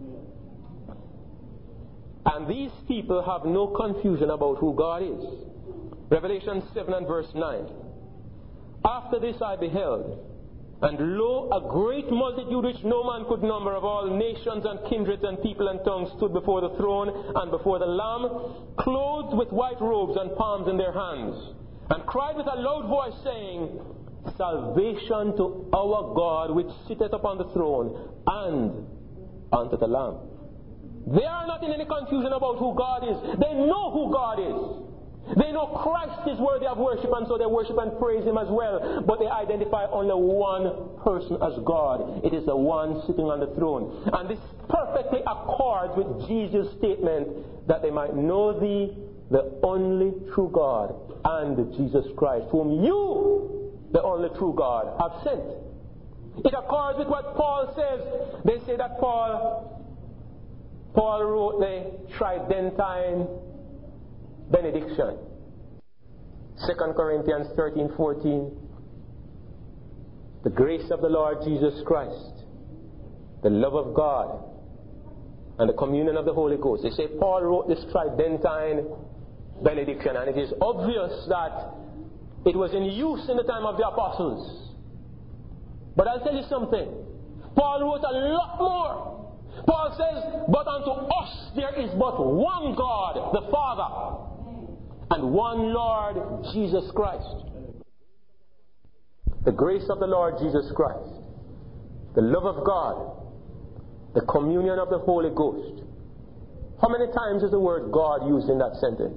And these people have no confusion about who God is. Revelation seven and verse nine. After this I beheld, and lo, a great multitude which no man could number, of all nations and kindreds and people and tongues, stood before the throne and before the Lamb, clothed with white robes and palms in their hands, and cried with a loud voice, saying, Salvation to our God which sitteth upon the throne, and unto the Lamb. They are not in any confusion about who God is. They know who God is. They know Christ is worthy of worship, and so they worship and praise Him as well. But they identify only one person as God. It is the one sitting on the throne. And this perfectly accords with Jesus' statement that they might know Thee, the only true God, and Jesus Christ, whom You, the only true God, have sent. It accords with what Paul says. They say that Paul, Paul wrote the Tridentine benediction. Second Corinthians thirteen fourteen. The grace of the Lord Jesus Christ, the love of God, and the communion of the Holy Ghost. They say Paul wrote this Tridentine benediction, and it is obvious that it was in use in the time of the apostles. But I'll tell you something. Paul wrote a lot more. Paul says, but unto us there is but one God, the Father, and one Lord, Jesus Christ. The grace of the Lord Jesus Christ, the love of God, the communion of the Holy Ghost. How many times is the word God used in that sentence?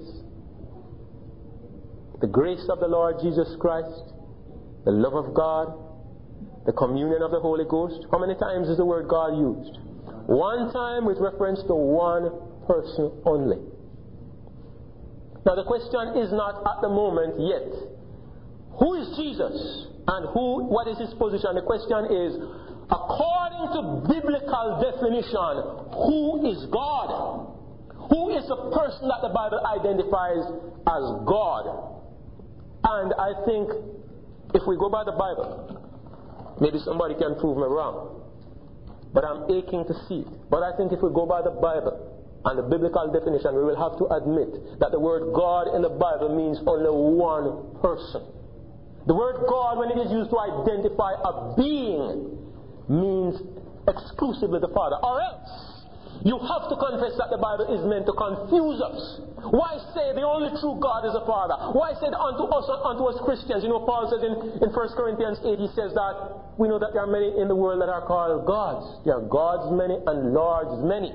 The grace of the Lord Jesus Christ, the love of God, the communion of the Holy Ghost. How many times is the word God used? One time with reference to one person only. Now the question is not at the moment yet, who is Jesus and who? What is His position? The question is, according to biblical definition, who is God? Who is the person that the Bible identifies as God? And I think if we go by the Bible, maybe somebody can prove me wrong, but I'm aching to see it. But I think if we go by the Bible and the biblical definition, we will have to admit that the word God in the Bible means only one person. The word God, when it is used to identify a being, means exclusively the Father. Or else, you have to confess that the Bible is meant to confuse us. Why say the only true God is the Father? Why say unto us, unto us Christians? You know, Paul says in, in First Corinthians eight, he says that we know that there are many in the world that are called gods. There are gods many and lords many.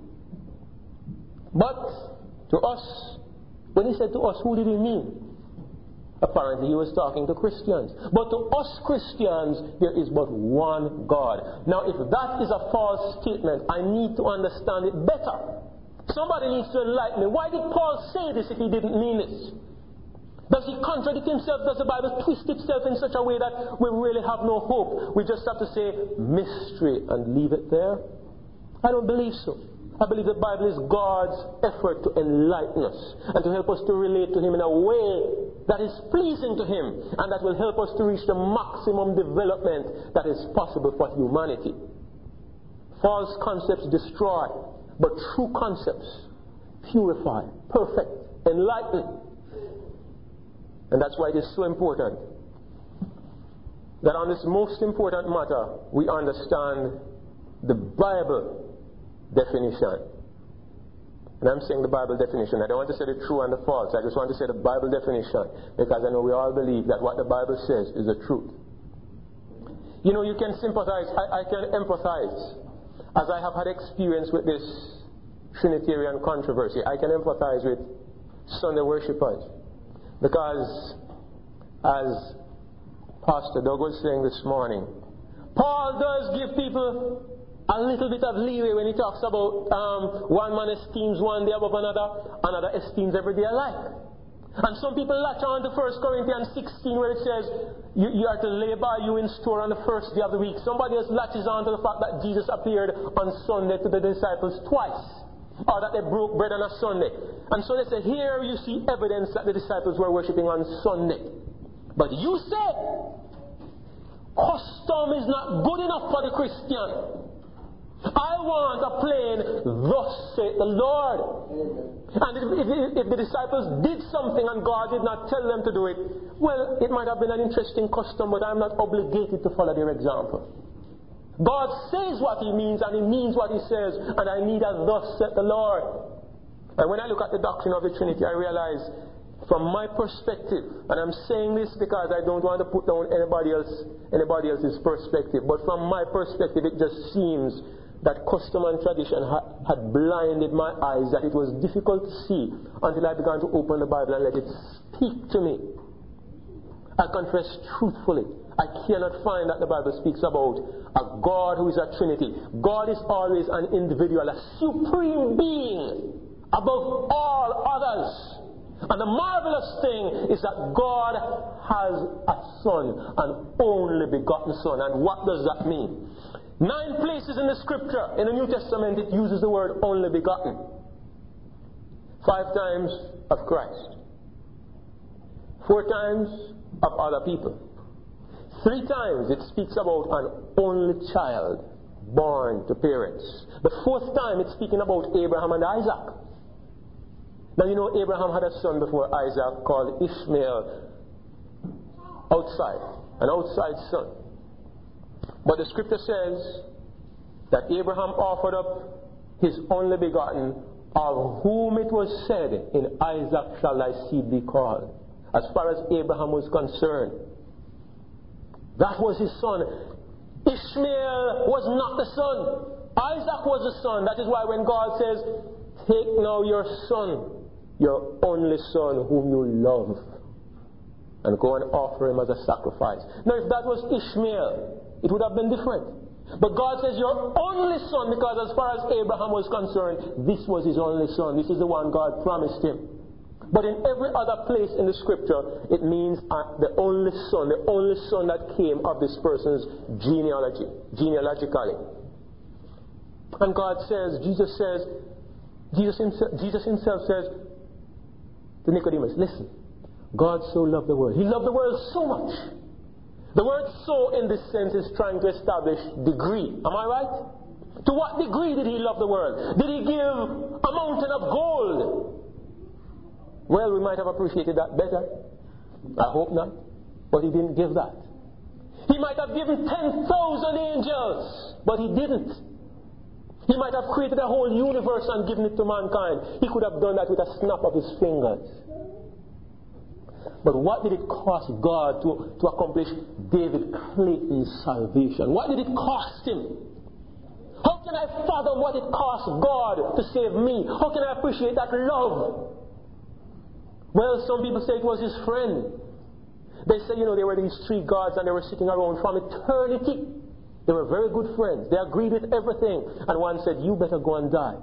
But to us, when he said to us, who did he mean? Apparently he was talking to Christians. But to us Christians, there is but one God. Now if that is a false statement, I need to understand it better. Somebody needs to enlighten me. Why did Paul say this if he didn't mean this? Does he contradict himself? Does the Bible twist itself in such a way that we really have no hope? We just have to say mystery and leave it there? I don't believe so. I believe the Bible is God's effort to enlighten us and to help us to relate to Him in a way that is pleasing to Him and that will help us to reach the maximum development that is possible for humanity. False concepts destroy, but true concepts purify, perfect, enlighten. And that's why it is so important that on this most important matter we understand the Bible definition. And I'm saying the Bible definition. I don't want to say the true and the false. I just want to say the Bible definition, because I know we all believe that what the Bible says is the truth. You know, you can sympathize, I, I can empathize, as I have had experience with this Trinitarian controversy. I can empathize with Sunday worshippers, because as Pastor Doug was saying this morning, Paul does give people a little bit of leeway when he talks about um, one man esteems one day above another, another esteems every day alike. And some people latch on to First Corinthians sixteen where it says you, you are to lay by you in store on the first day of the week. Somebody else latches on to the fact that Jesus appeared on Sunday to the disciples twice, or that they broke bread on a Sunday. And so they say, here you see evidence that the disciples were worshipping on Sunday. But you say custom is not good enough for the Christian. I want a plain, thus saith the Lord. And if, if, if the disciples did something and God did not tell them to do it, well, it might have been an interesting custom, but I'm not obligated to follow their example. God says what He means, and He means what He says, and I need a thus saith the Lord. And when I look at the doctrine of the Trinity, I realize, from my perspective, and I'm saying this because I don't want to put down anybody else, anybody else's perspective, but from my perspective, it just seems that custom and tradition had, had blinded my eyes, that it was difficult to see until I began to open the Bible and let it speak to me. I confess truthfully, I cannot find that the Bible speaks about a God who is a Trinity. God is always an individual, a supreme being above all others. And the marvelous thing is that God has a son, an only begotten son. And what does that mean? Nine places in the scripture, in the New Testament, it uses the word only begotten. Five times of Christ. Four times of other people. Three times it speaks about an only child born to parents. The fourth time it's speaking about Abraham and Isaac. Now you know Abraham had a son before Isaac called Ishmael, outside, an outside son. But the scripture says that Abraham offered up his only begotten, of whom it was said, in Isaac shall thy seed be called. As far as Abraham was concerned, that was his son. Ishmael was not the son. Isaac was the son. That is why when God says, take now your son, your only son whom you love, and go and offer him as a sacrifice. Now if that was Ishmael, it would have been different. But God says your only son, because as far as Abraham was concerned, this was his only son. This is the one God promised him. But in every other place in the scripture, it means uh, the only son, the only son that came of this person's genealogy, genealogically. And God says, Jesus says, Jesus himself, Jesus himself says to Nicodemus, listen, God so loved the world. He loved the world so much. The word so in this sense is trying to establish degree. Am I right? To what degree did he love the world? Did he give a mountain of gold? Well, we might have appreciated that better. I hope not. But he didn't give that. He might have given ten thousand angels, but he didn't. He might have created a whole universe and given it to mankind. He could have done that with a snap of his fingers. But what did it cost God to, to accomplish David Clayton's salvation? What did it cost him? How can I fathom what it cost God to save me? How can I appreciate that love? Well, some people say it was his friend. They say, you know, they were these three gods and they were sitting around from eternity. They were very good friends. They agreed with everything. And one said, you better go and die.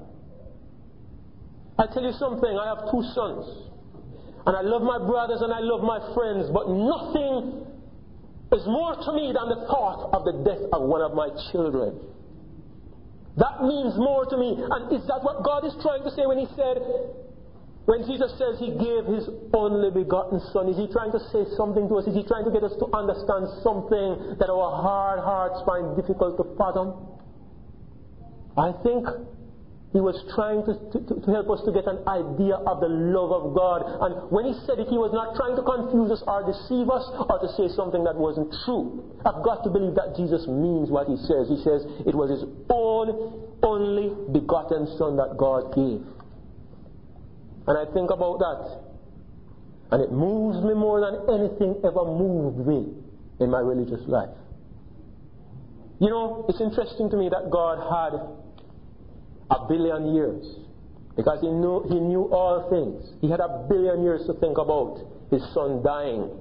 I tell you something, I have two sons. And I love my brothers and I love my friends. But nothing is more to me than the thought of the death of one of my children. That means more to me. And is that what God is trying to say when he said, when Jesus says he gave his only begotten son, is he trying to say something to us? Is he trying to get us to understand something that our hard hearts find difficult to fathom? I think he was trying to, to, to help us to get an idea of the love of God. And when he said it, he was not trying to confuse us or deceive us or to say something that wasn't true. I've got to believe that Jesus means what he says. He says it was his own only begotten son that God gave. And I think about that, and it moves me more than anything ever moved me in my religious life. You know, it's interesting to me that God had a billion years, because he knew, he knew all things. He had a billion years to think about his son dying.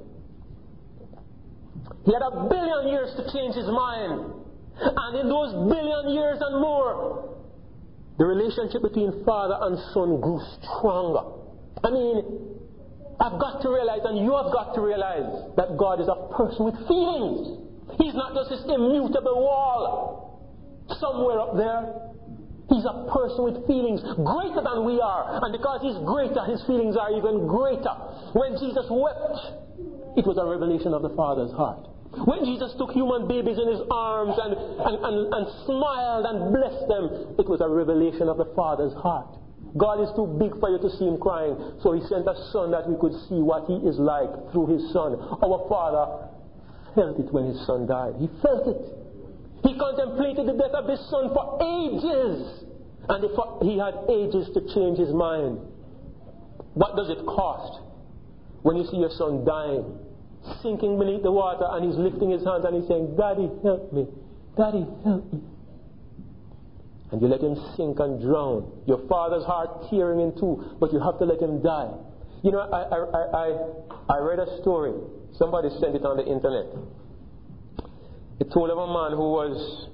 He had a billion years to change his mind. And in those billion years and more, the relationship between father and son grew stronger. I mean, I've got to realize, and you have got to realize, that God is a person with feelings. He's not just this immutable wall somewhere up there. He's a person with feelings greater than we are. And because he's greater, his feelings are even greater. When Jesus wept, it was a revelation of the Father's heart. When Jesus took human babies in his arms and, and, and, and smiled and blessed them, it was a revelation of the Father's heart. God is too big for you to see him crying, so he sent a son that we could see what he is like through his son. Our Father felt it when his son died. He felt it. He contemplated the death of his son for ages, and he had ages to change his mind. What does it cost when you see your son dying, sinking beneath the water, and he's lifting his hands and he's saying, Daddy, help me. Daddy, help me. and you let him sink and drown. Your father's heart tearing in two, but you have to let him die. You know, I, I, I, I, I read a story. Somebody sent it on the internet. It told of a man who was,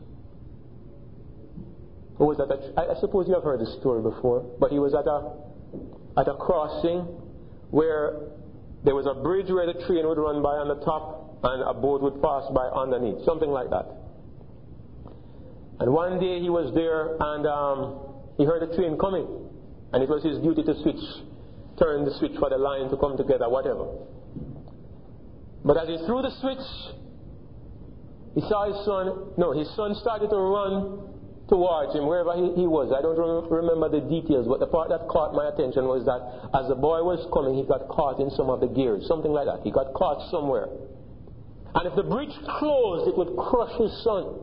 who was at a, I, I suppose you have heard this story before, but he was at a, at a crossing where there was a bridge where the train would run by on the top and a boat would pass by underneath, something like that. And one day he was there and um, he heard a train coming, and it was his duty to switch, turn the switch for the line to come together, whatever. But as he threw the switch, he saw his son, no, his son started to run towards him, wherever he, he was. I don't rem- remember the details, but the part that caught my attention was that as the boy was coming, he got caught in some of the gears, something like that. He got caught somewhere. And if the bridge closed, it would crush his son.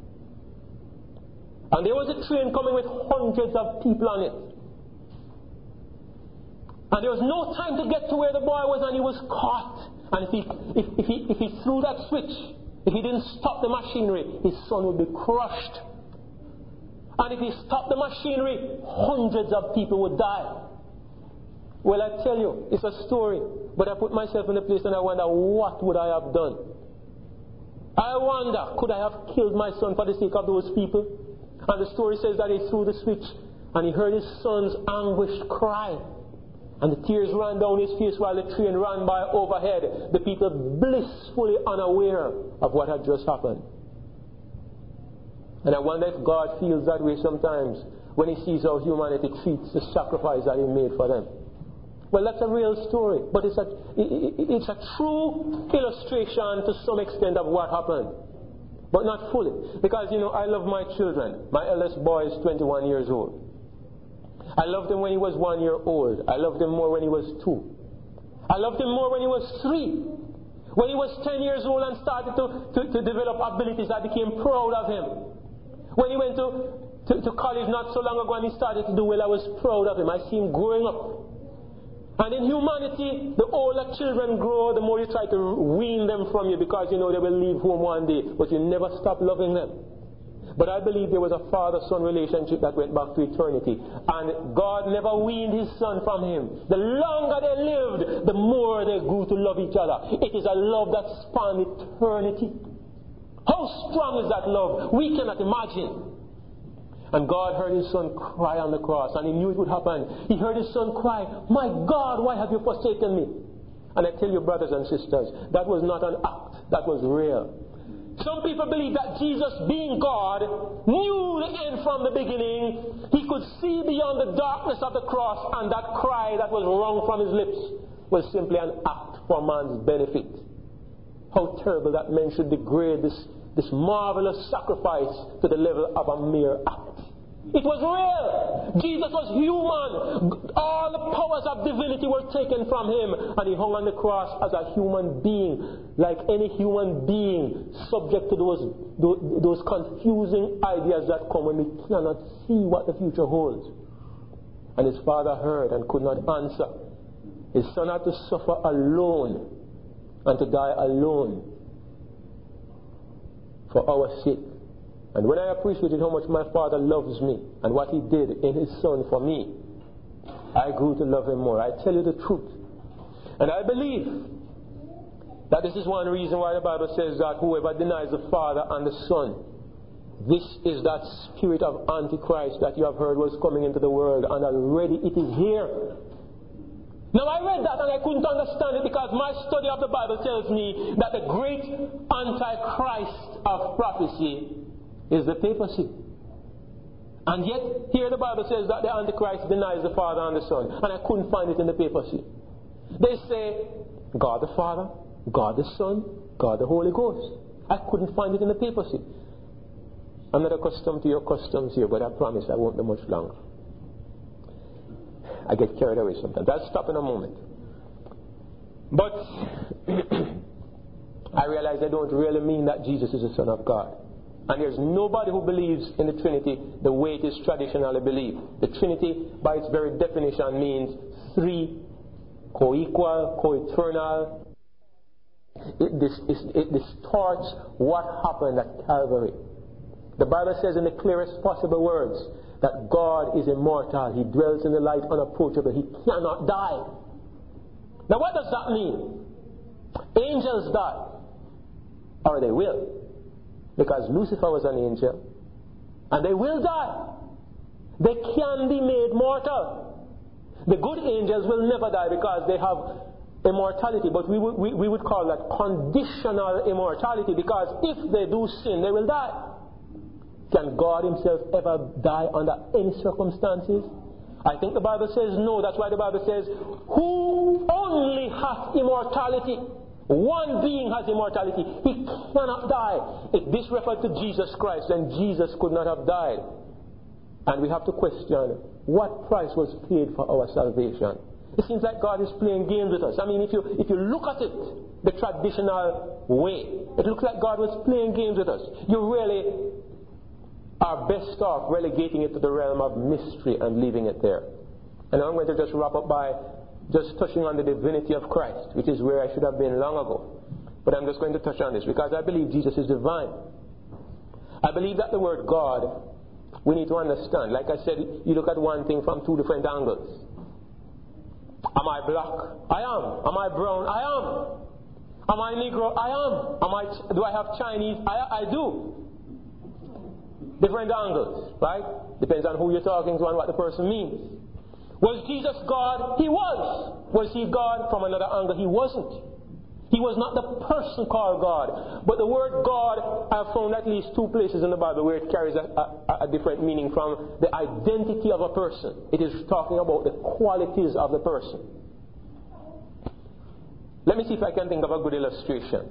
And there was a train coming with hundreds of people on it. And there was no time to get to where the boy was, and he was caught. And if he, if, if he, if he threw that switch, if he didn't stop the machinery, his son would be crushed. And if he stopped the machinery, hundreds of people would die. Well, I tell you, it's a story. But I put myself in the place and I wonder, what would I have done? I wonder, could I have killed my son for the sake of those people? And the story says that he threw the switch and he heard his son's anguished cry. And the tears ran down his face while the train ran by overhead. The people blissfully unaware of what had just happened. And I wonder if God feels that way sometimes when he sees how humanity treats the sacrifice that he made for them. Well, that's a real story, but it's a, it's a true illustration to some extent of what happened. But not fully. Because, you know, I love my children. My eldest boy is twenty-one years old. I loved him when he was one year old. I loved him more when he was two. I loved him more when he was three. When he was ten years old and started to, to, to develop abilities, I became proud of him. When he went to, to, to college not so long ago and he started to do well, I was proud of him. I see him growing up. And in humanity, the older children grow, the more you try to wean them from you, because you know they will leave home one day, but you never stop loving them. But I believe there was a father-son relationship that went back to eternity, and God never weaned his son from him. The longer they lived, the more they grew to love each other. It is a love that spanned eternity. How strong is that love? We cannot imagine. And God heard his son cry on the cross, and he knew it would happen. He heard his son cry, "My God, why have you forsaken me?" And I tell you, brothers and sisters, that was not an act, that was real. Some people believe that Jesus, being God, knew the end from the beginning. He could see beyond the darkness of the cross, and that cry that was wrung from his lips was simply an act for man's benefit. How terrible that men should degrade this, this marvelous sacrifice to the level of a mere act. It was real. Jesus was human. All the powers of divinity were taken from him, and he hung on the cross as a human being, like any human being, subject to those, those, those confusing ideas that come when we cannot see what the future holds. And his father heard and could not answer. His son had to suffer alone and to die alone for our sake. And when I appreciated how much my Father loves me and what he did in his Son for me, I grew to love him more. I tell you the truth. And I believe that this is one reason why the Bible says that whoever denies the Father and the Son, this is that spirit of Antichrist that you have heard was coming into the world, and already it is here. Now I read that and I couldn't understand it, because my study of the Bible tells me that the great Antichrist of prophecy is the papacy. And yet, here the Bible says that the Antichrist denies the Father and the Son. And I couldn't find it in the papacy. They say, God the Father, God the Son, God the Holy Ghost. I couldn't find it in the papacy. I'm not accustomed to your customs here, but I promise I won't be much longer. I get carried away sometimes. I'll stop in a moment. But I realize I don't really mean that Jesus is the Son of God. And there's nobody who believes in the Trinity the way it is traditionally believed. The Trinity, by its very definition, means three, co-equal, co-eternal. It, this, it, it distorts what happened at Calvary. The Bible says in the clearest possible words that God is immortal. He dwells in the light, unapproachable. He cannot die. Now what does that mean? Angels die. Or they will. Because Lucifer was an angel. And they will die. They can be made mortal. The good angels will never die because they have immortality. But we would, we, we would call that conditional immortality, because if they do sin, they will die. Can God himself ever die under any circumstances? I think the Bible says no. That's why the Bible says, who only hath immortality? One being has immortality. He cannot die. If this referred to Jesus Christ, then Jesus could not have died. And we have to question, what price was paid for our salvation? It seems like God is playing games with us. I mean, if you if you look at it the traditional way, it looks like God was playing games with us. You really are best off relegating it to the realm of mystery and leaving it there. And I'm going to just wrap up by just touching on the divinity of Christ, which is where I should have been long ago. But I'm just going to touch on this because I believe Jesus is divine. I believe that the word God, we need to understand. Like I said, you look at one thing from two different angles. Am I black? I am. Am I brown? I am. Am I Negro? I am. Am I? Do I have Chinese? I, I do. Different angles, right? Depends on who you're talking to and what the person means. Was Jesus God? He was. Was he God? From another angle, he wasn't. He was not the person called God. But the word God, I've found at least two places in the Bible where it carries a, a, a different meaning from the identity of a person. It is talking about the qualities of the person. Let me see if I can think of a good illustration.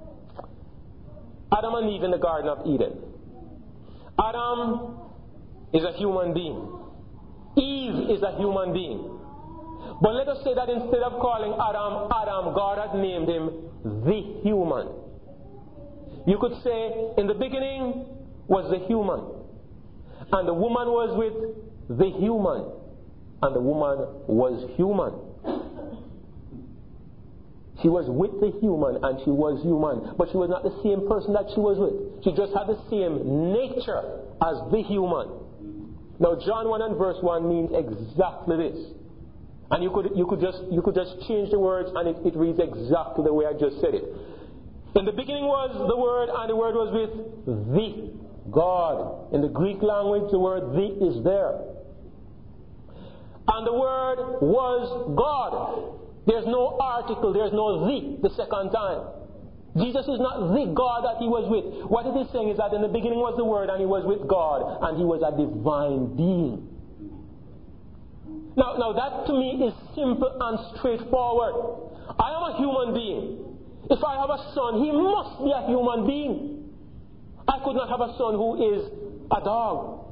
Adam and Eve in the Garden of Eden. Adam is a human being. Eve is a human being. But let us say that instead of calling Adam Adam, God had named him the human. You could say, in the beginning was the human, and the woman was with the human, and the woman was human. She was with the human and she was human, but she was not the same person that she was with. She just had the same nature as the human. Now John one and verse one means exactly this. And you could you could just you could just change the words and it, it reads exactly the way I just said it. In the beginning was the Word, and the Word was with the God. In the Greek language, the word the is there. And the Word was God. There's no article, there's no the the second time. Jesus is not the God that he was with. What it is saying is that in the beginning was the Word, and he was with God, and he was a divine being. Now, now that to me is simple and straightforward. I am a human being. If I have a son, he must be a human being. I could not have a son who is a dog,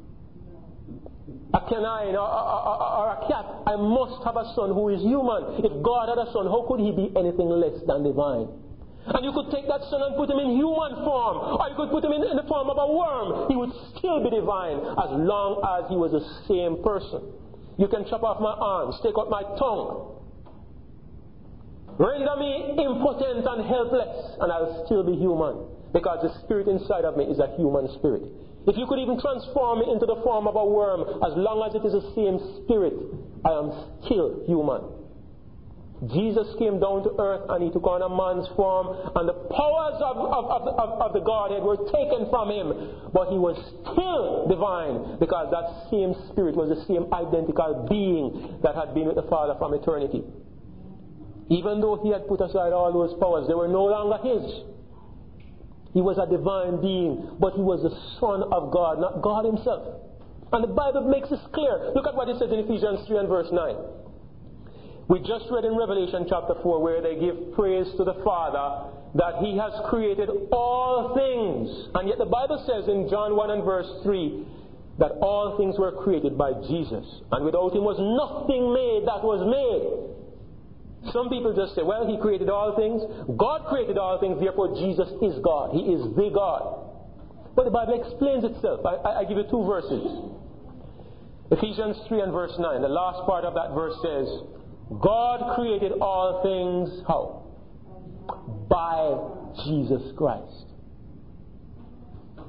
a canine, or, or, or, or a cat. I must have a son who is human. If God had a son, how could he be anything less than divine? And you could take that son and put him in human form, or you could put him in, in the form of a worm. He would still be divine as long as he was the same person. You can chop off my arms, take out my tongue, render me impotent and helpless, and I'll still be human, because the spirit inside of me is a human spirit. If you could even transform me into the form of a worm, as long as it is the same spirit, I am still human. Jesus came down to earth and he took on a man's form, and the powers of, of, of, of, of the Godhead were taken from him, but he was still divine, because that same spirit was the same identical being that had been with the Father from eternity. Even though he had put aside all those powers, they were no longer his. He was a divine being, but he was the Son of God, not God himself. And the Bible makes this clear. Look at what it says in Ephesians three and verse nine. We just read in Revelation chapter four where they give praise to the Father that he has created all things. And yet the Bible says in John one and verse three that all things were created by Jesus. And without him was nothing made that was made. Some people just say, well, he created all things. God created all things, therefore Jesus is God. He is the God. But the Bible explains itself. I, I, I give you two verses. Ephesians three and verse nine. The last part of that verse says, God created all things, how? By Jesus Christ.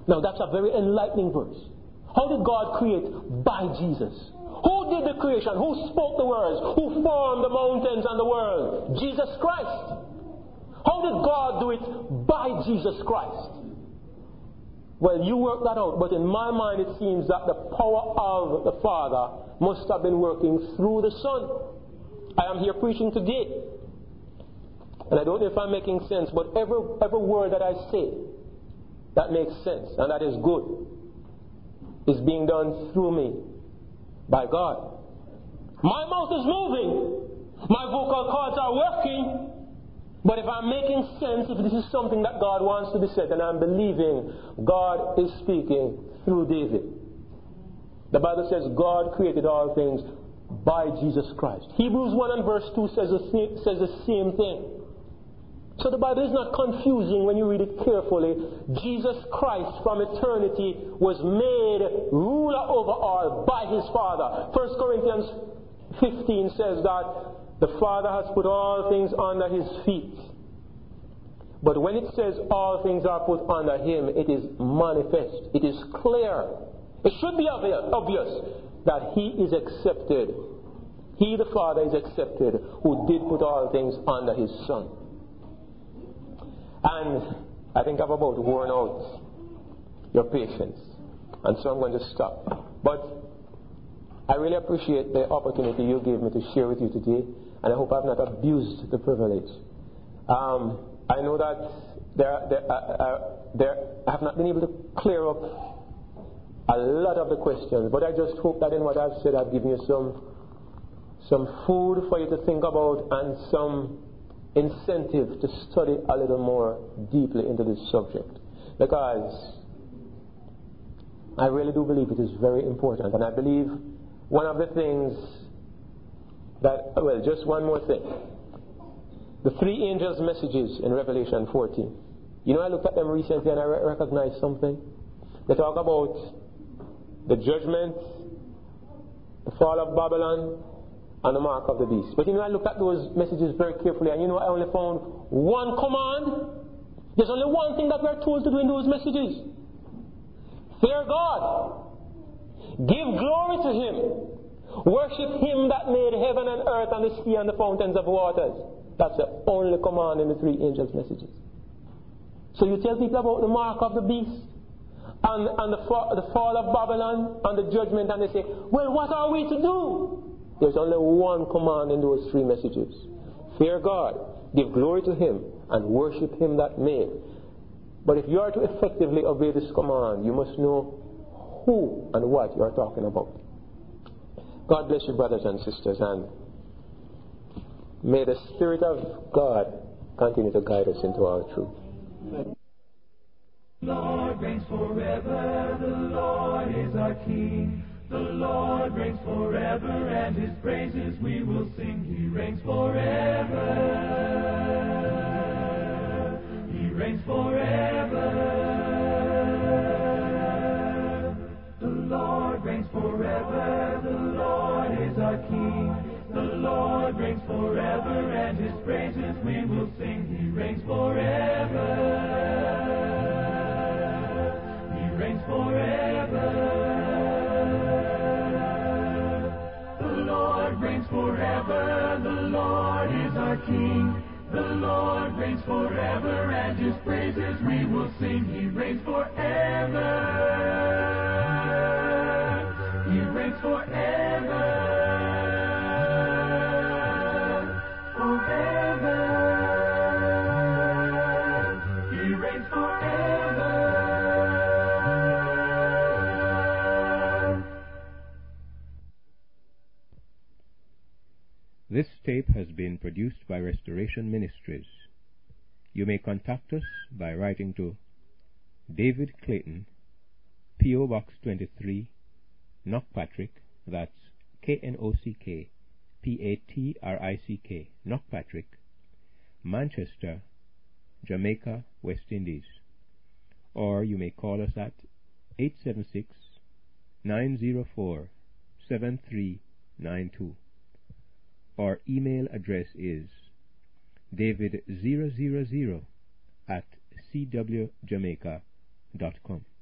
Now that's a very enlightening verse. How did God create? By Jesus. Who did the creation? Who spoke the words? Who formed the mountains and the world? Jesus Christ. How did God do it? By Jesus Christ. Well, you work that out, but in my mind it seems that the power of the Father must have been working through the Son. I am here preaching today, and I don't know if I'm making sense, but every, every word that I say that makes sense and that is good is being done through me by God. My mouth is moving, my vocal cords are working. But if I'm making sense, if this is something that God wants to be said, then I'm believing God is speaking through David. The Bible says God created all things by Jesus Christ. Hebrews one and verse two says the same, says the same thing. So the Bible is not confusing when you read it carefully. Jesus Christ from eternity was made ruler over all by his Father. First Corinthians fifteen says that the Father has put all things under his feet. But when it says all things are put under him, it is manifest. It is clear. It should be obvious that he is accepted. He, the Father, is accepted who did put all things under his Son. And I think I've about worn out your patience. And so I'm going to stop. But I really appreciate the opportunity you gave me to share with you today. And I hope I've not abused the privilege. Um, I know that there, there, uh, uh, there, I have not been able to clear up a lot of the questions, but I just hope that in what I've said, I've given you some, some food for you to think about and some incentive to study a little more deeply into this subject. Because I really do believe it is very important. And I believe one of the things that, well, just one more thing. The three angels' messages in Revelation fourteen. You know, I looked at them recently and I re- recognized something. They talk about the judgment, the fall of Babylon, and the mark of the beast. But you know, I looked at those messages very carefully, and you know, I only found one command. There's only one thing that we're told to do in those messages. Fear God. Give glory to him. Worship him that made heaven and earth and the sea and the fountains of waters. That's the only command in the three angels' messages. So you tell people about the mark of the beast and, and the, fall, the fall of Babylon and the judgment, and they say, well, what are we to do? There's only one command in those three messages. Fear God, give glory to him, and worship him that made. But if you are to effectively obey this command, you must know who and what you are talking about. God bless you, brothers and sisters, and may the Spirit of God continue to guide us into all truth. The Lord reigns forever, the Lord is our King. The Lord reigns forever, and his praises we will sing. He reigns forever. He reigns forever. The Lord reigns forever, the Lord is our King. The Lord reigns forever, and his praises we will sing. He reigns forever. He reigns forever. The Lord reigns forever, the Lord is our King. The Lord reigns forever, and his praises we will sing. He reigns forever. He reigns forever. Forever. He reigns forever. This tape has been produced by Restoration Ministries. You may contact us by writing to David Clayton, P O Box twenty-three, Knockpatrick, that's K N O C K P A T R I C K, Knockpatrick, Manchester, Jamaica, West Indies. Or you may call us at eight seven six, nine zero four, seven three nine two. Our email address is david zero zero zero at c w jamaica dot com.